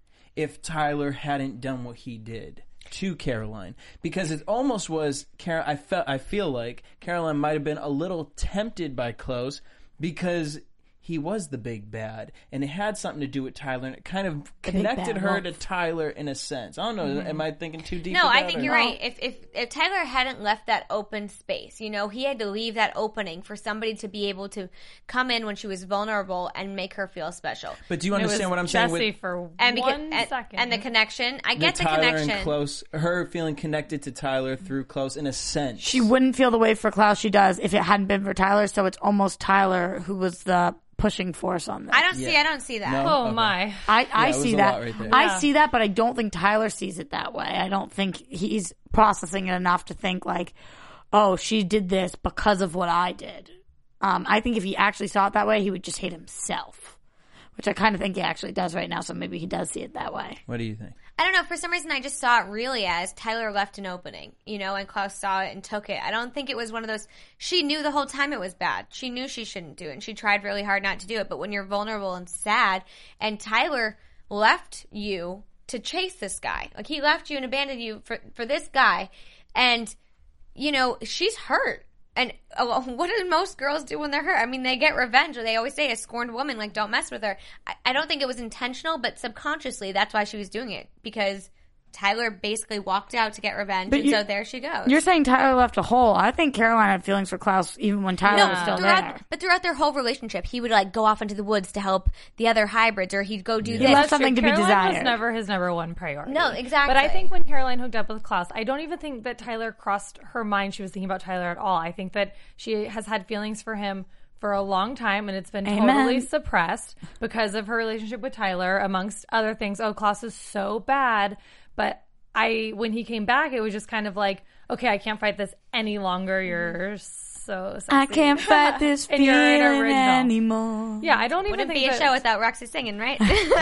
[SPEAKER 5] if Tyler hadn't done what he did to Caroline, because it almost was. Car- I felt. I feel like Caroline might have been a little tempted by Klaus because he was the big bad, and it had something to do with Tyler, and it kind of connected
[SPEAKER 7] bad
[SPEAKER 5] her
[SPEAKER 7] wolf.
[SPEAKER 5] to Tyler in a sense. I don't know. Am I thinking too deep?
[SPEAKER 8] No,
[SPEAKER 5] with
[SPEAKER 8] I
[SPEAKER 5] that,
[SPEAKER 8] think
[SPEAKER 5] or-
[SPEAKER 8] you're right. If, if if Tyler hadn't left that open space, you know, he had to leave that opening for somebody to be able to come in when she was vulnerable and make her feel special.
[SPEAKER 5] But do you
[SPEAKER 6] It was
[SPEAKER 5] understand what I'm saying?
[SPEAKER 6] Jesse
[SPEAKER 5] With,
[SPEAKER 6] for
[SPEAKER 8] And because
[SPEAKER 6] one
[SPEAKER 8] and,
[SPEAKER 6] second.
[SPEAKER 8] and the connection, I
[SPEAKER 5] with
[SPEAKER 8] get the
[SPEAKER 5] Tyler
[SPEAKER 8] connection.
[SPEAKER 5] and Klaus, her feeling connected to Tyler through Klaus in a sense.
[SPEAKER 7] She wouldn't feel the way for Klaus she does if it hadn't been for Tyler, so it's almost Tyler who was the pushing force on this.
[SPEAKER 8] I don't see.
[SPEAKER 5] Yeah.
[SPEAKER 8] I don't see that.
[SPEAKER 5] No?
[SPEAKER 6] oh
[SPEAKER 5] Okay.
[SPEAKER 6] my.
[SPEAKER 7] I, I
[SPEAKER 5] it was
[SPEAKER 7] see
[SPEAKER 5] a
[SPEAKER 7] that.
[SPEAKER 5] lot right there.
[SPEAKER 7] I
[SPEAKER 6] Yeah.
[SPEAKER 7] see that, but I don't think Tyler sees it that way. I don't think he's processing it enough to think like, oh, she did this because of what I did. Um, I think if he actually saw it that way, he would just hate himself, which I kind of think he actually does right now. So maybe he does see it that way.
[SPEAKER 5] What do you think?
[SPEAKER 8] I don't know. For some reason, I just saw it really as Tyler left an opening, you know, and Klaus saw it and took it. I don't think it was one of those. She knew the whole time it was bad. She knew she shouldn't do it, and she tried really hard not to do it. But when you're vulnerable and sad, and Tyler left you to chase this guy, like he left you and abandoned you for for this guy, and you know she's hurt. And uh, what do most girls do when they're hurt? I mean, they get revenge, or they always say, a scorned woman, like, don't mess with her. I, I don't think it was intentional, but subconsciously, that's why she was doing it. Because Tyler basically walked out to get revenge,
[SPEAKER 7] But
[SPEAKER 8] and
[SPEAKER 7] you-
[SPEAKER 8] so there she goes.
[SPEAKER 7] You're saying Tyler left a hole. I think Caroline had feelings for Klaus even when Tyler
[SPEAKER 8] no,
[SPEAKER 7] was still
[SPEAKER 8] throughout,
[SPEAKER 7] there.
[SPEAKER 8] but throughout their whole relationship, he would, like, go off into the woods to help the other hybrids, or he'd go do
[SPEAKER 7] He
[SPEAKER 8] this.
[SPEAKER 7] left something to be
[SPEAKER 6] Caroline
[SPEAKER 7] desired.
[SPEAKER 6] was never his number one priority.
[SPEAKER 8] No, exactly.
[SPEAKER 6] But I think when Caroline hooked up with Klaus, I don't even think that Tyler crossed her mind she was thinking about Tyler at all. I think that she has had feelings for him for a long time, and it's been
[SPEAKER 7] Amen.
[SPEAKER 6] totally suppressed because of her relationship with Tyler, amongst other things. Oh, Klaus is so bad. But I, when he came back, it was just kind of like, okay, I can't fight this any longer. You're so sexy.
[SPEAKER 7] I can't fight this
[SPEAKER 6] And you're an
[SPEAKER 7] feeling
[SPEAKER 6] original.
[SPEAKER 7] anymore.
[SPEAKER 6] Yeah, I don't even
[SPEAKER 8] Wouldn't
[SPEAKER 6] think
[SPEAKER 8] be a
[SPEAKER 6] that,
[SPEAKER 8] show without Roxy singing, right?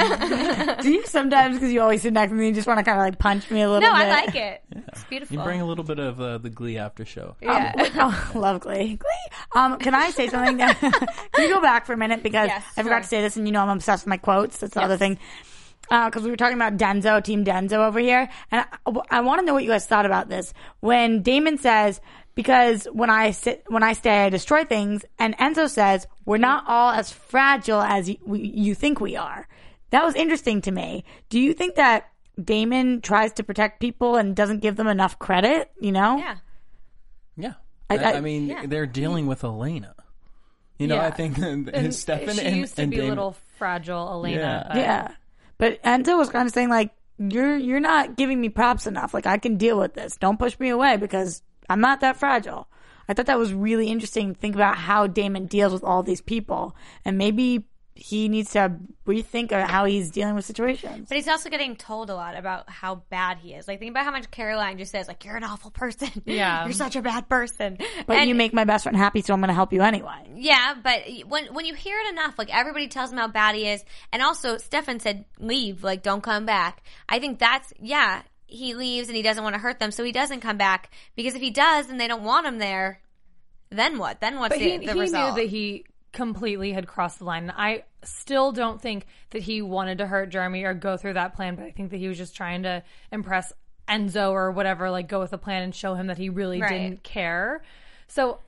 [SPEAKER 7] Do you sometimes, because you always sit next to me, you just want to kind of like punch me a little
[SPEAKER 8] no,
[SPEAKER 7] bit?
[SPEAKER 8] I like it. It's beautiful.
[SPEAKER 5] You bring a little bit of uh, the Glee after show.
[SPEAKER 8] yeah.
[SPEAKER 7] Oh, love Glee. Glee. Um, can I say something? That, can you go back for a minute? Because
[SPEAKER 8] Yes,
[SPEAKER 7] I forgot
[SPEAKER 8] sure.
[SPEAKER 7] to say this, and you know I'm obsessed with my quotes. That's the other thing. Because we were talking about Denzo, Team Denzo over here. And I, I want to know what you guys thought about this. When Damon says, because when I sit, when I stay, I destroy things. And Enzo says, we're not all as fragile as you, we, you think we are. That was interesting to me. Do you think that Damon tries to protect people and doesn't give them enough credit? You know?
[SPEAKER 8] Yeah.
[SPEAKER 5] Yeah.
[SPEAKER 7] I-
[SPEAKER 5] I,
[SPEAKER 7] I-
[SPEAKER 5] I mean,
[SPEAKER 8] yeah.
[SPEAKER 5] they're dealing with Elena. You know,
[SPEAKER 6] Yeah.
[SPEAKER 5] I think
[SPEAKER 6] and
[SPEAKER 5] Stefan
[SPEAKER 6] she
[SPEAKER 5] and,
[SPEAKER 6] used to
[SPEAKER 5] and
[SPEAKER 6] be a
[SPEAKER 5] Damon-
[SPEAKER 6] little fragile, Elena.
[SPEAKER 5] Yeah.
[SPEAKER 6] but-
[SPEAKER 7] Yeah. But Enzo was kind of saying like, you're, you're not giving me props enough. Like I can deal with this. Don't push me away because I'm not that fragile. I thought that was really interesting to think about how Damon deals with all these people. And maybe he needs to rethink of how he's dealing with situations.
[SPEAKER 8] But he's also getting told a lot about how bad he is. Like, think about how much Caroline just says, like, you're an awful person.
[SPEAKER 6] Yeah.
[SPEAKER 8] You're such a bad person.
[SPEAKER 7] But
[SPEAKER 8] And-
[SPEAKER 7] you make my best friend happy, so I'm going to help you anyway.
[SPEAKER 8] Yeah, but when when you hear it enough, like, everybody tells him how bad he is. And also, Stefan said, leave, like, don't come back. I think that's, yeah, he leaves and he doesn't want to hurt them, so he doesn't come back. Because if he does and they don't want him there, then what? Then what's
[SPEAKER 6] But
[SPEAKER 8] the,
[SPEAKER 6] he,
[SPEAKER 8] the
[SPEAKER 6] he
[SPEAKER 8] result?
[SPEAKER 6] knew that he completely had crossed the line. I still don't think that he wanted to hurt Jeremy or go through that plan, but I think that he was just trying to impress Enzo or whatever, like go with a plan and show him that he really
[SPEAKER 8] Right.
[SPEAKER 6] didn't care. So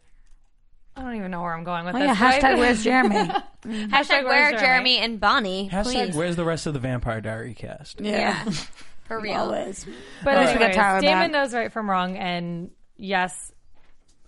[SPEAKER 6] I don't even know where I'm going with
[SPEAKER 7] Oh
[SPEAKER 6] this.
[SPEAKER 7] yeah, hashtag
[SPEAKER 6] right?
[SPEAKER 7] where's Jeremy?
[SPEAKER 8] Hashtag where Jeremy and Bonnie,
[SPEAKER 5] Hashtag
[SPEAKER 8] please.
[SPEAKER 5] where's the rest of the Vampire Diary cast?
[SPEAKER 8] Yeah, for real.
[SPEAKER 7] Always.
[SPEAKER 6] But
[SPEAKER 7] At least we got
[SPEAKER 6] anyways,
[SPEAKER 7] Tyler
[SPEAKER 6] Damon
[SPEAKER 7] back.
[SPEAKER 6] knows right from wrong, and yes,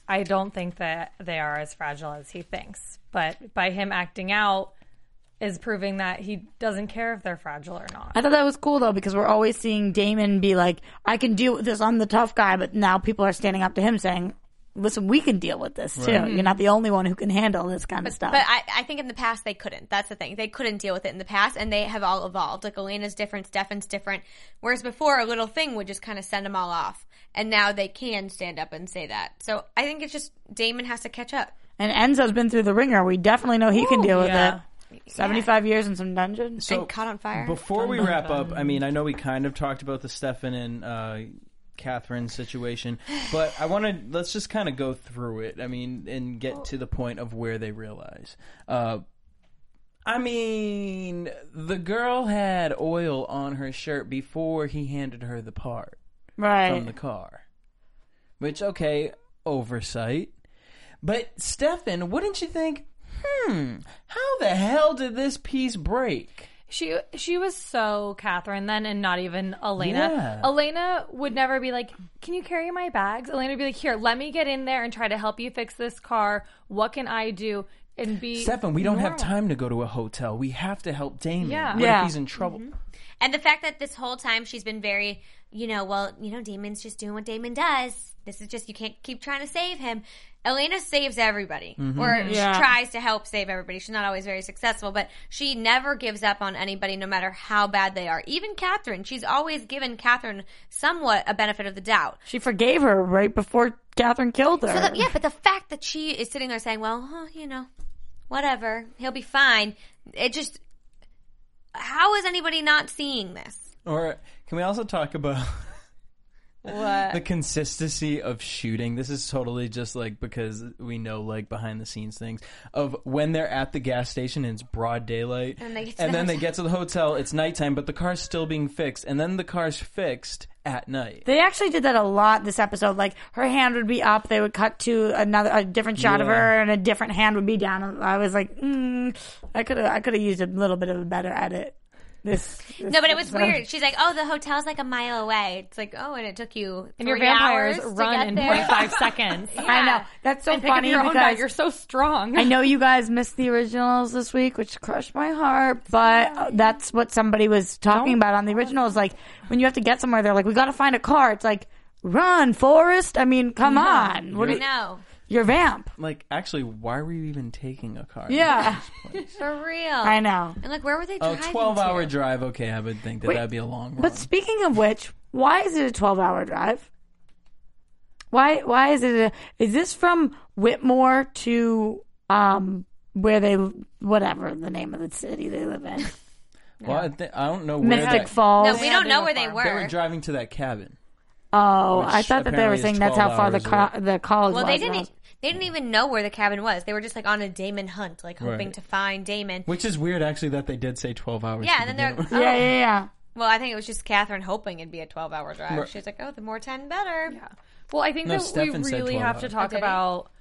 [SPEAKER 6] I don't think that they are as fragile as he thinks. But by him acting out is proving that he doesn't care if they're fragile or not.
[SPEAKER 7] I thought that was cool, though, because we're always seeing Damon be like, I can deal with this, I'm the tough guy, but now people are standing up to him saying, listen, we can deal with this, too. Right. You're not the only one who can handle this kind
[SPEAKER 8] but,
[SPEAKER 7] of stuff.
[SPEAKER 8] But I, I think in the past they couldn't. That's the thing. They couldn't deal with it in the past, and they have all evolved. Like, Elena's different, Stefan's different, whereas before, a little thing would just kind of send them all off. And now they can stand up and say that. So I think it's just Damon has to catch up.
[SPEAKER 7] And Enzo's been through the ringer. We definitely know he Ooh, can deal with
[SPEAKER 6] yeah.
[SPEAKER 7] it. seventy-five yeah. years in some dungeons.
[SPEAKER 8] So, and caught on fire.
[SPEAKER 5] Before we wrap up, I mean, I know we kind of talked about the Stefan and uh, Catherine situation, but I want to, let's just kind of go through it, I mean, and get to the point of where they realize. Uh, I mean, the girl had oil on her shirt before he handed her the part
[SPEAKER 7] right.
[SPEAKER 5] from the car. Which, okay, oversight. But, Stefan, wouldn't you think, hmm, how the hell did this piece break?
[SPEAKER 6] She she was so Catherine then, and not even Elena.
[SPEAKER 5] Yeah.
[SPEAKER 6] Elena would never be like, can you carry my bags? Elena would be like, here, let me get in there and try to help you fix this car. What can I do? And be
[SPEAKER 5] Stefan, we don't
[SPEAKER 6] normal.
[SPEAKER 5] have time to go to a hotel. We have to help Damon.
[SPEAKER 6] Yeah.
[SPEAKER 5] What
[SPEAKER 7] yeah.
[SPEAKER 5] if he's in trouble?
[SPEAKER 8] Mm-hmm. And the fact that this whole time she's been very, you know, well, you know, Damon's just doing what Damon does. This is just, you can't keep trying to save him. Elena saves everybody, mm-hmm. or
[SPEAKER 7] yeah.
[SPEAKER 8] she tries to help save everybody. She's not always very successful, but she never gives up on anybody, no matter how bad they are. Even Catherine, she's always given Catherine somewhat a benefit of the doubt.
[SPEAKER 7] She forgave her right before Catherine killed her.
[SPEAKER 8] So the, yeah, but the fact that she is sitting there saying, well, huh, you know, whatever, he'll be fine. It just, how is anybody not seeing this?
[SPEAKER 5] Or can we also talk about
[SPEAKER 6] what?
[SPEAKER 5] the consistency of shooting? This is totally just like because we know like behind the scenes things of when they're at the gas station and it's broad daylight,
[SPEAKER 8] and, they get to
[SPEAKER 5] and
[SPEAKER 8] the
[SPEAKER 5] then
[SPEAKER 8] hotel.
[SPEAKER 5] they get to the hotel. It's nighttime, but the car's still being fixed, and then the car's fixed at night.
[SPEAKER 7] They actually did that a lot this episode. Like, her hand would be up, they would cut to another a different shot
[SPEAKER 5] yeah.
[SPEAKER 7] of her, and a different hand would be down. I was like, mm, I could have I could have used a little bit of a better edit. This, this
[SPEAKER 8] no, but it was
[SPEAKER 7] episode.
[SPEAKER 8] weird. She's like, "Oh, the hotel's like a mile away." It's like, "Oh, and it took you
[SPEAKER 6] and
[SPEAKER 8] three
[SPEAKER 6] your vampires
[SPEAKER 8] hours
[SPEAKER 6] run
[SPEAKER 8] to get
[SPEAKER 6] in
[SPEAKER 8] there.
[SPEAKER 6] twenty-five seconds.
[SPEAKER 8] Yeah.
[SPEAKER 7] I know. That's so
[SPEAKER 6] and pick
[SPEAKER 7] funny
[SPEAKER 6] up your own
[SPEAKER 7] because
[SPEAKER 6] bag. You're so strong.
[SPEAKER 7] I know you guys missed the originals this week, which crushed my heart, but that's what somebody was talking about on the originals. Like, when you have to get somewhere, they're like, we got to find a car. It's like, run, Forrest. I mean, come
[SPEAKER 6] yeah.
[SPEAKER 7] on. What
[SPEAKER 8] I
[SPEAKER 7] do you,
[SPEAKER 8] know.
[SPEAKER 7] You're Vamp.
[SPEAKER 5] Like, actually, why were you even taking a car?
[SPEAKER 7] Yeah.
[SPEAKER 8] For real.
[SPEAKER 7] I know.
[SPEAKER 8] And like, where were they
[SPEAKER 5] Oh,
[SPEAKER 8] driving
[SPEAKER 5] twelve-hour
[SPEAKER 8] to?
[SPEAKER 5] drive. Okay, I would think that
[SPEAKER 7] Wait,
[SPEAKER 5] that'd be a long run.
[SPEAKER 7] But speaking of which, why is it a twelve-hour drive? Why Why is it a... Is this from Whitmore to um where they... Whatever the name of the city they live in.
[SPEAKER 5] Well, I, th- I don't know where
[SPEAKER 7] Mystic
[SPEAKER 5] that...
[SPEAKER 7] Falls.
[SPEAKER 8] No, we
[SPEAKER 6] Yeah,
[SPEAKER 8] don't
[SPEAKER 6] they
[SPEAKER 8] know
[SPEAKER 6] were
[SPEAKER 8] were they
[SPEAKER 6] far.
[SPEAKER 8] were.
[SPEAKER 5] They were driving to that cabin.
[SPEAKER 7] Oh,
[SPEAKER 5] Which
[SPEAKER 7] I thought that they were
[SPEAKER 5] apparently is
[SPEAKER 7] saying that's how
[SPEAKER 5] twelve
[SPEAKER 7] far the
[SPEAKER 5] hours
[SPEAKER 7] co- the college
[SPEAKER 8] well,
[SPEAKER 7] was.
[SPEAKER 8] they didn't. They didn't even know where the cabin was. They were just like on a Damon hunt, like hoping
[SPEAKER 5] Right.
[SPEAKER 8] to find Damon.
[SPEAKER 5] Which is weird, actually, that they did say twelve hours.
[SPEAKER 8] Yeah,
[SPEAKER 5] to
[SPEAKER 8] and then
[SPEAKER 5] begin
[SPEAKER 8] they're
[SPEAKER 5] with.
[SPEAKER 7] Yeah, yeah, yeah.
[SPEAKER 8] Well, I think it was just Catherine hoping it'd be a twelve-hour drive.
[SPEAKER 5] Right.
[SPEAKER 8] She was like, "Oh, the more ten, better."
[SPEAKER 6] Yeah. Well, I think
[SPEAKER 5] No,
[SPEAKER 6] that
[SPEAKER 5] Stefan
[SPEAKER 6] we
[SPEAKER 5] said
[SPEAKER 6] really
[SPEAKER 5] twelve
[SPEAKER 6] have to
[SPEAKER 5] hours.
[SPEAKER 6] talk
[SPEAKER 8] Oh, did he?
[SPEAKER 6] about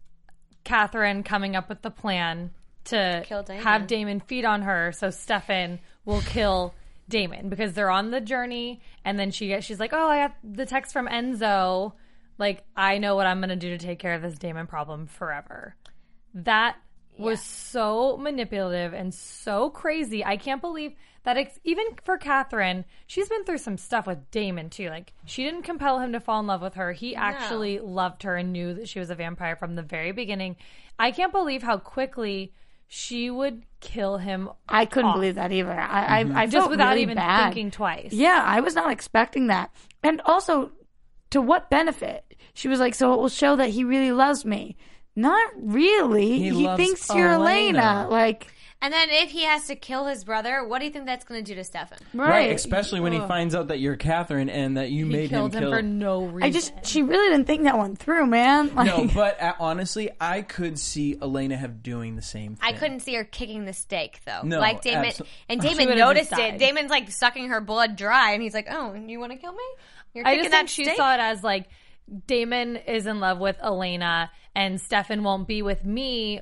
[SPEAKER 6] Catherine coming up with the plan to
[SPEAKER 8] Kill Damon.
[SPEAKER 6] have Damon feed on her, so Stefan will kill Damon because they're on the journey, and then she she's like, "Oh, I have the text from Enzo. Like, I know what I'm going to do to take care of this Damon problem forever." That was so manipulative and so crazy. I can't believe that it's, even for Catherine, she's been through some stuff with Damon too. Like, she didn't compel him to fall in love with her. He actually loved her and knew that she was a vampire from the very beginning. I can't believe how quickly she would kill him.
[SPEAKER 7] I couldn't
[SPEAKER 6] off.
[SPEAKER 7] believe that either. I, I, I
[SPEAKER 6] Just
[SPEAKER 7] felt
[SPEAKER 6] without
[SPEAKER 7] really
[SPEAKER 6] even
[SPEAKER 7] bad.
[SPEAKER 6] thinking twice.
[SPEAKER 7] Yeah, I was not expecting that. And also, to what benefit? She was like, so it will show that he really loves me. Not really.
[SPEAKER 5] He
[SPEAKER 7] He,
[SPEAKER 5] loves
[SPEAKER 7] thinks you're
[SPEAKER 5] Elena.
[SPEAKER 7] Elena. Like,
[SPEAKER 8] And then if he has to kill his brother, what do you think that's going to do to Stefan?
[SPEAKER 7] right.
[SPEAKER 5] Right, especially when he finds out that you're Catherine and that you
[SPEAKER 6] He
[SPEAKER 5] made
[SPEAKER 6] killed
[SPEAKER 5] him
[SPEAKER 6] him
[SPEAKER 5] kill.
[SPEAKER 6] for no reason.
[SPEAKER 7] I just, she really didn't think that one through, man. Like,
[SPEAKER 5] No, but uh, honestly, I could see Elena have doing the same thing.
[SPEAKER 8] I couldn't see her kicking the steak though.
[SPEAKER 5] No,
[SPEAKER 8] like Damon,
[SPEAKER 5] abso-
[SPEAKER 8] and
[SPEAKER 6] She
[SPEAKER 8] Damon
[SPEAKER 6] would've
[SPEAKER 8] noticed
[SPEAKER 6] just
[SPEAKER 8] it.
[SPEAKER 6] died.
[SPEAKER 8] Damon's like sucking her blood dry, and he's like, "Oh, you want to kill me? You're
[SPEAKER 6] I
[SPEAKER 8] kicking
[SPEAKER 6] just
[SPEAKER 8] that
[SPEAKER 6] think she
[SPEAKER 8] steak?"
[SPEAKER 6] saw it as like, Damon is in love with Elena and Stefan won't be with me,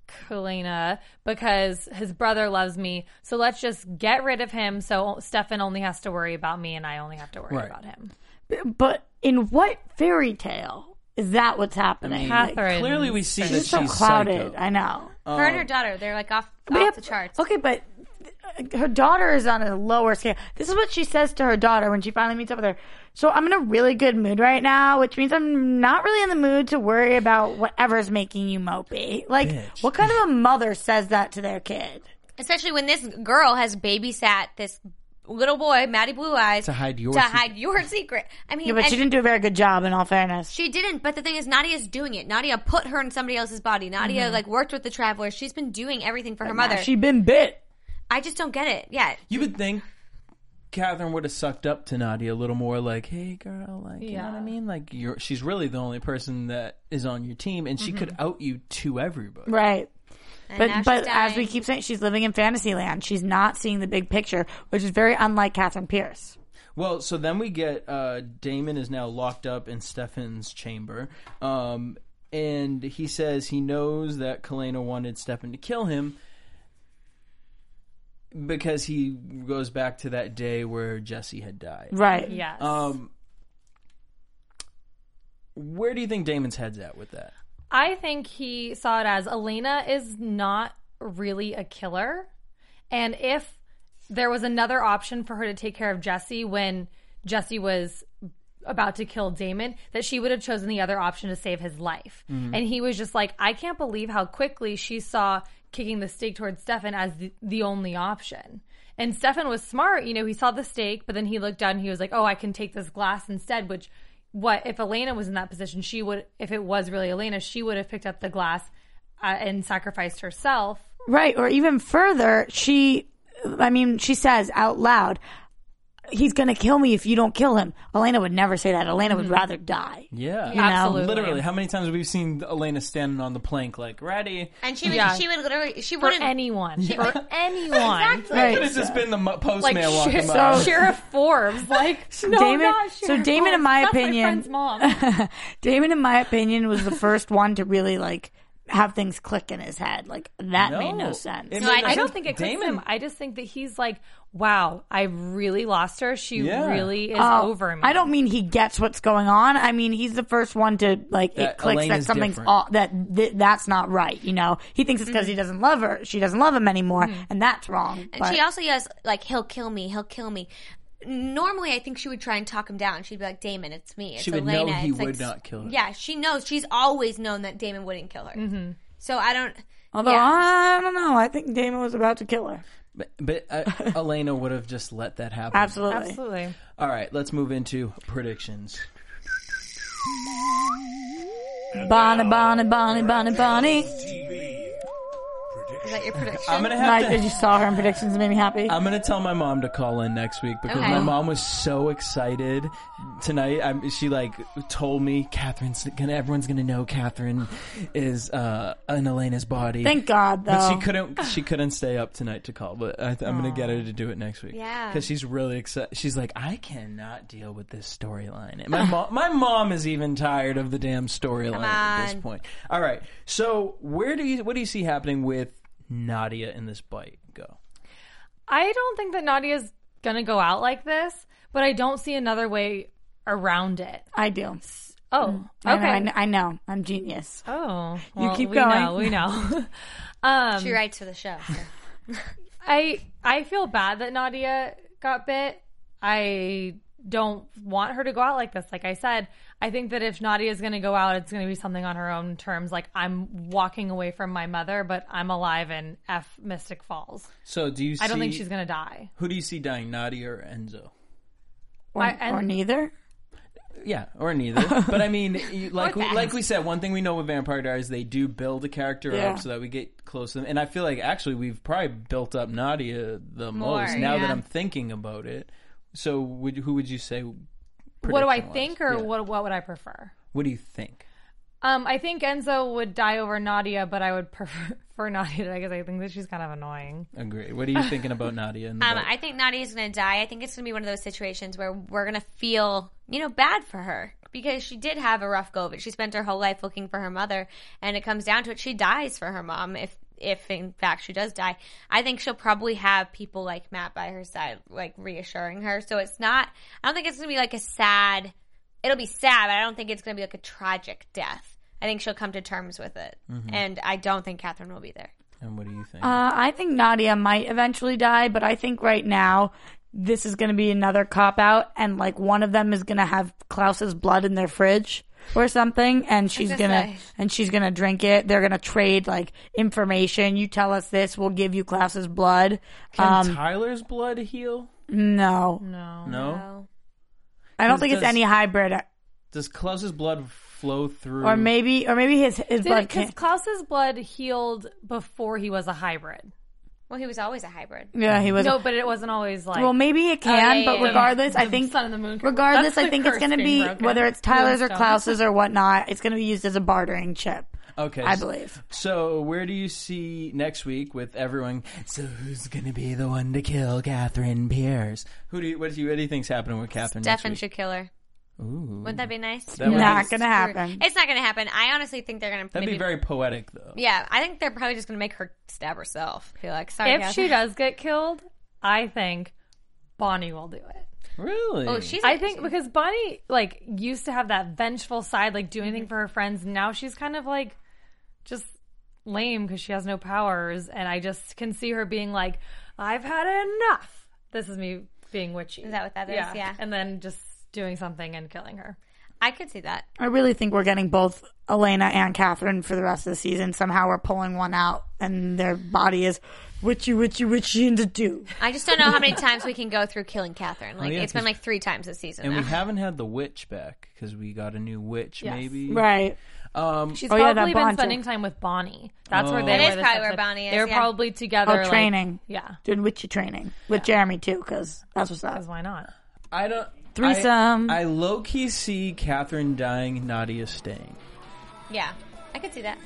[SPEAKER 6] Elena, because his brother loves me. So let's just get rid of him so Stefan only has to worry about me and I only have to worry
[SPEAKER 5] Right.
[SPEAKER 6] about him.
[SPEAKER 7] but in what fairy tale Is that what's happening?
[SPEAKER 6] Catherine.
[SPEAKER 5] Clearly, we see that
[SPEAKER 7] She's
[SPEAKER 5] she's
[SPEAKER 7] so clouded.
[SPEAKER 5] psycho.
[SPEAKER 7] I know.
[SPEAKER 8] Her and her daughter, they're like off,
[SPEAKER 7] But
[SPEAKER 8] off
[SPEAKER 7] yeah,
[SPEAKER 8] the charts.
[SPEAKER 7] Okay, but her daughter is on a lower scale. This is what she says to her daughter when she finally meets up with her. So I'm in a really good mood right now, which means I'm not really in the mood to worry about whatever's making you mopey. Like,
[SPEAKER 5] Bitch.
[SPEAKER 7] what kind of a mother says that to their kid?
[SPEAKER 8] Especially when this girl has babysat this little boy, Matty Blue Eyes,
[SPEAKER 5] To hide your
[SPEAKER 8] to
[SPEAKER 5] secret.
[SPEAKER 8] hide your secret. I mean,
[SPEAKER 7] Yeah, but
[SPEAKER 8] and
[SPEAKER 7] she didn't do a very good job, in all fairness.
[SPEAKER 8] She didn't, but the thing is, Nadia's doing it. Nadia put her in somebody else's body. Nadia like worked with the travelers. She's been doing everything for her mother.
[SPEAKER 7] She been bit.
[SPEAKER 8] I just don't get it. Yeah,
[SPEAKER 5] You would think Catherine would have sucked up to Nadia a little more, like, "Hey, girl, like, you know what I mean? Like, you're she's really the only person that is on your team, and she could out you to everybody."
[SPEAKER 7] Right.
[SPEAKER 8] And
[SPEAKER 7] But
[SPEAKER 8] now she's
[SPEAKER 7] but as
[SPEAKER 8] dying.
[SPEAKER 7] we keep saying, she's living in fantasy land. She's not seeing the big picture, which is very unlike Catherine Pierce.
[SPEAKER 5] Well, so then we get uh, Damon is now locked up in Stefan's chamber, um, and he says he knows that Kalena wanted Stefan to kill him because he goes back to that day where Jesse had died.
[SPEAKER 7] Right.
[SPEAKER 6] Yes.
[SPEAKER 5] Um, where do you think Damon's head's at with that?
[SPEAKER 6] I think he saw it as Elena is not really a killer. And if there was another option for her to take care of Jesse when Jesse was about to kill Damon, that she would have chosen the other option to save his life.
[SPEAKER 5] Mm-hmm.
[SPEAKER 6] And he was just like, I can't believe how quickly she saw kicking the stake towards Stefan as the, the only option. And Stefan was smart. You know, he saw the stake, but then he looked down and he was like, oh, I can take this glass instead, which... What if Elena was in that position? She would, if it was really Elena, she would have picked up the glass uh, and sacrificed herself.
[SPEAKER 7] Right. Or even further, she, I mean, she says out loud, he's going to kill me if you don't kill him. Elena would never say that. Elena would rather die.
[SPEAKER 5] Yeah,
[SPEAKER 7] You know?
[SPEAKER 6] Absolutely.
[SPEAKER 5] Literally, how many times have we seen Elena standing on the plank like, ready?
[SPEAKER 8] and she would,
[SPEAKER 6] Yeah.
[SPEAKER 8] she would literally, she
[SPEAKER 6] For
[SPEAKER 8] wouldn't.
[SPEAKER 6] anyone. For anyone.
[SPEAKER 8] Exactly.
[SPEAKER 7] Right.
[SPEAKER 5] Could have just been the mo- postman
[SPEAKER 6] Like,
[SPEAKER 5] walking
[SPEAKER 6] Sh-
[SPEAKER 5] by.
[SPEAKER 6] Sheriff Forbes. Like, no,
[SPEAKER 7] Damon-
[SPEAKER 6] not
[SPEAKER 7] so
[SPEAKER 6] Sheriff
[SPEAKER 7] Damon, in
[SPEAKER 6] Forbes.
[SPEAKER 7] my
[SPEAKER 6] That's
[SPEAKER 7] opinion-
[SPEAKER 6] my friend's mom.
[SPEAKER 7] Damon, in my opinion, was the first one to really, like, have things click in his head. Like, that
[SPEAKER 5] No.
[SPEAKER 7] made no sense.
[SPEAKER 5] It
[SPEAKER 8] No,
[SPEAKER 5] made
[SPEAKER 8] I-
[SPEAKER 5] no
[SPEAKER 6] I don't
[SPEAKER 5] sense.
[SPEAKER 6] think it clicks
[SPEAKER 5] Damon.
[SPEAKER 6] him. I just think that he's like, wow, I really lost her. She
[SPEAKER 5] Yeah.
[SPEAKER 6] really is
[SPEAKER 7] Oh,
[SPEAKER 6] over me.
[SPEAKER 7] I don't mean he gets what's going on. I mean, he's the first one to, like,
[SPEAKER 5] That
[SPEAKER 7] it clicks that
[SPEAKER 5] Elena's
[SPEAKER 7] something's
[SPEAKER 5] different.
[SPEAKER 7] all, that th- that's not right, you know? He thinks it's because he doesn't love her. She doesn't love him anymore, and that's wrong.
[SPEAKER 8] And
[SPEAKER 7] But
[SPEAKER 8] she also yells, like, he'll kill me, he'll kill me. Normally, I think she would try and talk him down. She'd be like, Damon, it's me. It's
[SPEAKER 5] She would
[SPEAKER 8] Elena.
[SPEAKER 5] know he
[SPEAKER 8] It's like,
[SPEAKER 5] would not kill her.
[SPEAKER 8] Yeah, she knows. She's always known that Damon wouldn't kill her. Mm-hmm. So I don't...
[SPEAKER 7] although,
[SPEAKER 8] yeah.
[SPEAKER 7] I don't know. I think Damon was about to kill her.
[SPEAKER 5] But, but uh, Elena would have just let that happen.
[SPEAKER 7] Absolutely.
[SPEAKER 6] Absolutely.
[SPEAKER 5] All right, let's move into predictions.
[SPEAKER 7] Bonnie, Bonnie, Bonnie, Bonnie, Bonnie.
[SPEAKER 8] Is that your prediction?
[SPEAKER 5] I'm gonna have
[SPEAKER 7] Like,
[SPEAKER 5] to.
[SPEAKER 7] did you saw her in predictions? It made me happy.
[SPEAKER 5] I'm gonna tell my mom to call in next week because
[SPEAKER 8] Okay.
[SPEAKER 5] my mom was so excited tonight. I, she like told me Catherine's gonna. Everyone's gonna know Catherine is uh, in Elena's body.
[SPEAKER 7] Thank God, though.
[SPEAKER 5] But she couldn't. She couldn't stay up tonight to call. But I th- I'm gonna get her to do it next week.
[SPEAKER 8] Yeah.
[SPEAKER 5] because she's really excited. She's like, I cannot deal with this storyline. And my mom, my mom is even tired of the damn storyline at this
[SPEAKER 8] on.
[SPEAKER 5] point. All right. So where do you? What do you see happening with Nadia in this bite? Go.
[SPEAKER 6] I don't think that Nadia's gonna go out like this, but I don't see another way around it.
[SPEAKER 7] I do.
[SPEAKER 6] Oh,
[SPEAKER 7] I
[SPEAKER 6] okay.
[SPEAKER 7] know, I know, I know. I'm genius.
[SPEAKER 6] Oh,
[SPEAKER 7] You
[SPEAKER 6] well,
[SPEAKER 7] keep
[SPEAKER 6] we
[SPEAKER 7] going.
[SPEAKER 6] Know, we know. um,
[SPEAKER 8] She writes for the show. so.
[SPEAKER 6] I I feel bad that Nadia got bit. I don't want her to go out like this. Like I said, I think that if Nadia is going to go out, it's going to be something on her own terms. Like I'm walking away from my mother, but I'm alive in F Mystic Falls.
[SPEAKER 5] So do you? See,
[SPEAKER 6] I don't think she's going to die.
[SPEAKER 5] Who do you see dying, Nadia or Enzo?
[SPEAKER 7] Or,
[SPEAKER 6] I- and-
[SPEAKER 7] or neither.
[SPEAKER 5] Yeah, or neither. But I mean, you, like we,
[SPEAKER 8] that.
[SPEAKER 5] like we said, one thing we know with Vampire Diaries, they do build a character
[SPEAKER 7] Yeah.
[SPEAKER 5] up so that we get close to them. And I feel like actually we've probably built up Nadia the
[SPEAKER 8] More,
[SPEAKER 5] most now that
[SPEAKER 8] yeah.
[SPEAKER 5] I'm thinking about it. So would, who would you say?
[SPEAKER 6] What do I
[SPEAKER 5] prediction-wise?
[SPEAKER 6] think, or
[SPEAKER 5] Yeah.
[SPEAKER 6] what? What would I prefer?
[SPEAKER 5] What do you think?
[SPEAKER 6] Um, I think Enzo would die over Nadia, but I would prefer for Nadia because I think that she's kind of annoying.
[SPEAKER 5] Agree. What are you thinking about Nadia? In the
[SPEAKER 8] Um,
[SPEAKER 5] boat?
[SPEAKER 8] I think Nadia's going to die. I think it's going to be one of those situations where we're going to feel, you know, bad for her because she did have a rough go of it. She spent her whole life looking for her mother, and it comes down to it, she dies for her mom if, if in fact she does die. I think she'll probably have people like Matt by her side, like reassuring her. So it's not, I don't think it's going to be like a sad it'll be sad, but I don't think it's going to be like a tragic death. I think she'll come to terms with it.
[SPEAKER 5] Mm-hmm.
[SPEAKER 8] And I don't think Catherine will be there.
[SPEAKER 5] And what do you think?
[SPEAKER 7] Uh, I think Nadia might eventually die, but I think right now this is going to be another cop out, and like one of them is going to have Klaus's blood in their fridge or something, and she's
[SPEAKER 8] gonna
[SPEAKER 7] gonna
[SPEAKER 8] say.
[SPEAKER 7] and she's gonna drink it. They're gonna trade like information. You tell us this, we'll give you Klaus's blood.
[SPEAKER 5] Can
[SPEAKER 7] Um,
[SPEAKER 5] Tyler's blood heal?
[SPEAKER 7] no,
[SPEAKER 6] No.
[SPEAKER 5] No.
[SPEAKER 7] I don't
[SPEAKER 5] Does-
[SPEAKER 7] think it's
[SPEAKER 5] does-
[SPEAKER 7] any hybrid,
[SPEAKER 5] Does Klaus's blood flow through?
[SPEAKER 7] or maybe or maybe his his blood
[SPEAKER 6] Because
[SPEAKER 7] can't.
[SPEAKER 6] Klaus's blood healed before he was a hybrid.
[SPEAKER 8] Well, he was always a hybrid.
[SPEAKER 7] Yeah, he was.
[SPEAKER 6] No, but it wasn't always like.
[SPEAKER 7] Well, maybe it can,
[SPEAKER 6] Oh, yeah, yeah,
[SPEAKER 7] but
[SPEAKER 6] yeah.
[SPEAKER 7] regardless, I
[SPEAKER 6] The
[SPEAKER 7] think
[SPEAKER 6] sun and the moon.
[SPEAKER 7] regardless,
[SPEAKER 6] That's
[SPEAKER 7] I think
[SPEAKER 6] the
[SPEAKER 7] it's going to
[SPEAKER 6] curse
[SPEAKER 7] be
[SPEAKER 6] being broken.
[SPEAKER 7] whether it's Tyler's or
[SPEAKER 6] Moonstone.
[SPEAKER 7] Klaus's or whatnot. It's going to be used as a bartering chip.
[SPEAKER 5] Okay,
[SPEAKER 7] I believe.
[SPEAKER 5] So, where do you see next week with everyone? So, who's going to be the one to kill Catherine Pierce? Who do you? What do you? What do you think's happening with Catherine
[SPEAKER 8] Stefan
[SPEAKER 5] next week?
[SPEAKER 8] should kill her.
[SPEAKER 5] Ooh,
[SPEAKER 8] Wouldn't that be nice?
[SPEAKER 5] That would
[SPEAKER 7] Not
[SPEAKER 5] be-
[SPEAKER 7] going to happen.
[SPEAKER 8] It's not going to happen. I honestly think they're going to.
[SPEAKER 5] that'd be very poetic, though.
[SPEAKER 8] Yeah, I think they're probably just going to make her stab herself. Be like, sorry,
[SPEAKER 6] If
[SPEAKER 8] guys.
[SPEAKER 6] she does get killed, I think Bonnie will do it.
[SPEAKER 5] Really?
[SPEAKER 8] Oh, she's.
[SPEAKER 6] I think because Bonnie like used to have that vengeful side, like do anything for her friends. And now she's kind of like just lame because she has no powers. And I just can see her being like, "I've had enough." This is me being witchy.
[SPEAKER 8] Is that what that is?
[SPEAKER 6] Yeah.
[SPEAKER 8] Yeah.
[SPEAKER 6] And then just doing something and killing her.
[SPEAKER 8] I could see that.
[SPEAKER 7] I really think we're getting both Elena and Catherine for the rest of the season. Somehow we're pulling one out, and their body is witchy, witchy, witchy into two.
[SPEAKER 8] I just don't know how many times we can go through killing Catherine. Like
[SPEAKER 5] yeah,
[SPEAKER 8] it's been
[SPEAKER 5] 'cause-
[SPEAKER 8] like three times this season.
[SPEAKER 5] And we
[SPEAKER 8] now.
[SPEAKER 5] haven't had the witch back because we got a new witch,
[SPEAKER 6] Yes.
[SPEAKER 5] maybe.
[SPEAKER 7] Right.
[SPEAKER 5] Um,
[SPEAKER 6] She's
[SPEAKER 7] Oh, yeah, that
[SPEAKER 6] probably been
[SPEAKER 7] bond
[SPEAKER 6] spending
[SPEAKER 7] chick.
[SPEAKER 6] time with Bonnie. That's where
[SPEAKER 5] Oh.
[SPEAKER 6] they
[SPEAKER 5] That
[SPEAKER 6] were
[SPEAKER 8] is
[SPEAKER 6] this
[SPEAKER 8] probably where
[SPEAKER 6] episode.
[SPEAKER 8] Bonnie is,
[SPEAKER 6] They were
[SPEAKER 8] yeah.
[SPEAKER 6] probably together.
[SPEAKER 7] Oh,
[SPEAKER 6] like-
[SPEAKER 7] training.
[SPEAKER 6] yeah.
[SPEAKER 7] Doing witchy training with Jeremy, too, because that's what's up.
[SPEAKER 6] Because why not?
[SPEAKER 5] I don't.
[SPEAKER 7] Threesome.
[SPEAKER 5] I, I low key see Catherine dying, Nadia staying,
[SPEAKER 8] Yeah, I could see that.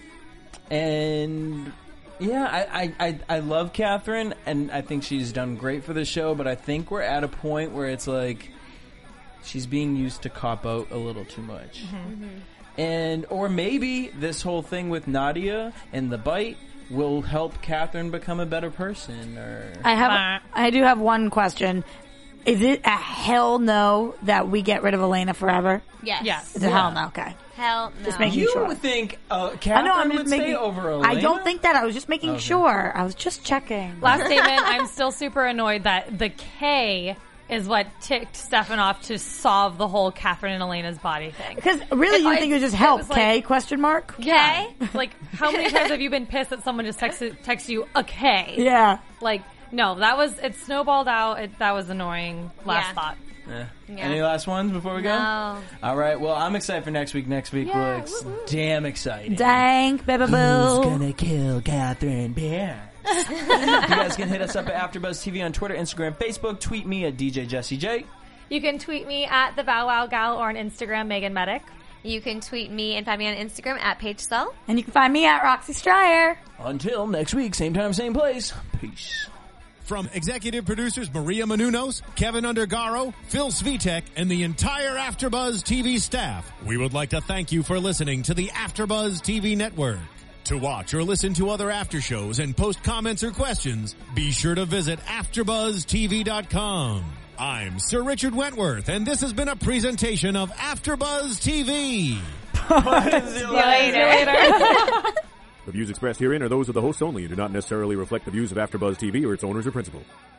[SPEAKER 5] and yeah, I, I, I, I love Catherine, and I think she's done great for the show. But I think we're at a point where it's like she's being used to cop out a little too much, and or maybe this whole thing with Nadia and the bite will help Catherine become a better person. Or
[SPEAKER 7] I have, I do have one question. Is it a hell no that we get rid of Elena forever?
[SPEAKER 8] Yes.
[SPEAKER 6] Yes.
[SPEAKER 7] It's a hell no, okay.
[SPEAKER 8] Hell no.
[SPEAKER 7] Just making
[SPEAKER 5] you
[SPEAKER 7] sure.
[SPEAKER 5] would think uh,
[SPEAKER 7] I
[SPEAKER 5] Catherine
[SPEAKER 7] know, I'm
[SPEAKER 5] would
[SPEAKER 7] just
[SPEAKER 5] stay
[SPEAKER 7] making.
[SPEAKER 5] over Elena?
[SPEAKER 7] I don't think that. I was just making sure. I was just checking.
[SPEAKER 6] Last statement, I'm still super annoyed that the K is what ticked Stefan off to solve the whole Catherine and Elena's body thing.
[SPEAKER 7] Because really,
[SPEAKER 6] It-
[SPEAKER 7] you
[SPEAKER 6] I-
[SPEAKER 7] think it would just
[SPEAKER 6] it
[SPEAKER 7] help,
[SPEAKER 6] was like-
[SPEAKER 7] Kay? Question mark?
[SPEAKER 6] Yeah. Like, how many times have you been pissed that someone just texted, texts you a K?
[SPEAKER 7] Yeah.
[SPEAKER 6] Like, no, that was, it snowballed out. It, that was annoying. Last
[SPEAKER 8] Yeah.
[SPEAKER 6] thought.
[SPEAKER 5] Yeah.
[SPEAKER 8] Yeah.
[SPEAKER 5] Any last ones before we go?
[SPEAKER 8] No.
[SPEAKER 5] All right. Well, I'm excited for next week. Next week
[SPEAKER 6] Yeah,
[SPEAKER 5] looks
[SPEAKER 6] woo-woo.
[SPEAKER 5] damn exciting.
[SPEAKER 7] Dank, baby
[SPEAKER 5] Who's
[SPEAKER 7] boo.
[SPEAKER 5] gonna kill Catherine Pierce? You guys can hit us up at AfterBuzz T V on Twitter, Instagram, Facebook. Tweet me at D J Jesse J.
[SPEAKER 6] You can tweet me at the Bow Wow Gal or on Instagram, Megan Medic.
[SPEAKER 8] You can tweet me and find me on Instagram at Paige Sull.
[SPEAKER 7] And you can find me at Roxy Stryer.
[SPEAKER 5] Until next week, same time, same place. Peace.
[SPEAKER 4] From executive producers Maria Menounos, Kevin Undergaro, Phil Svitek, and the entire AfterBuzz T V staff, we would like to thank you for listening to the AfterBuzz T V network. To watch or listen to other after shows and post comments or questions, be sure to visit after buzz T V dot com. I'm Sir Richard Wentworth, and this has been a presentation of AfterBuzz T V.
[SPEAKER 6] See you later.
[SPEAKER 9] The views expressed herein are those of the hosts only and do not necessarily reflect the views of AfterBuzz T V or its owners or principals.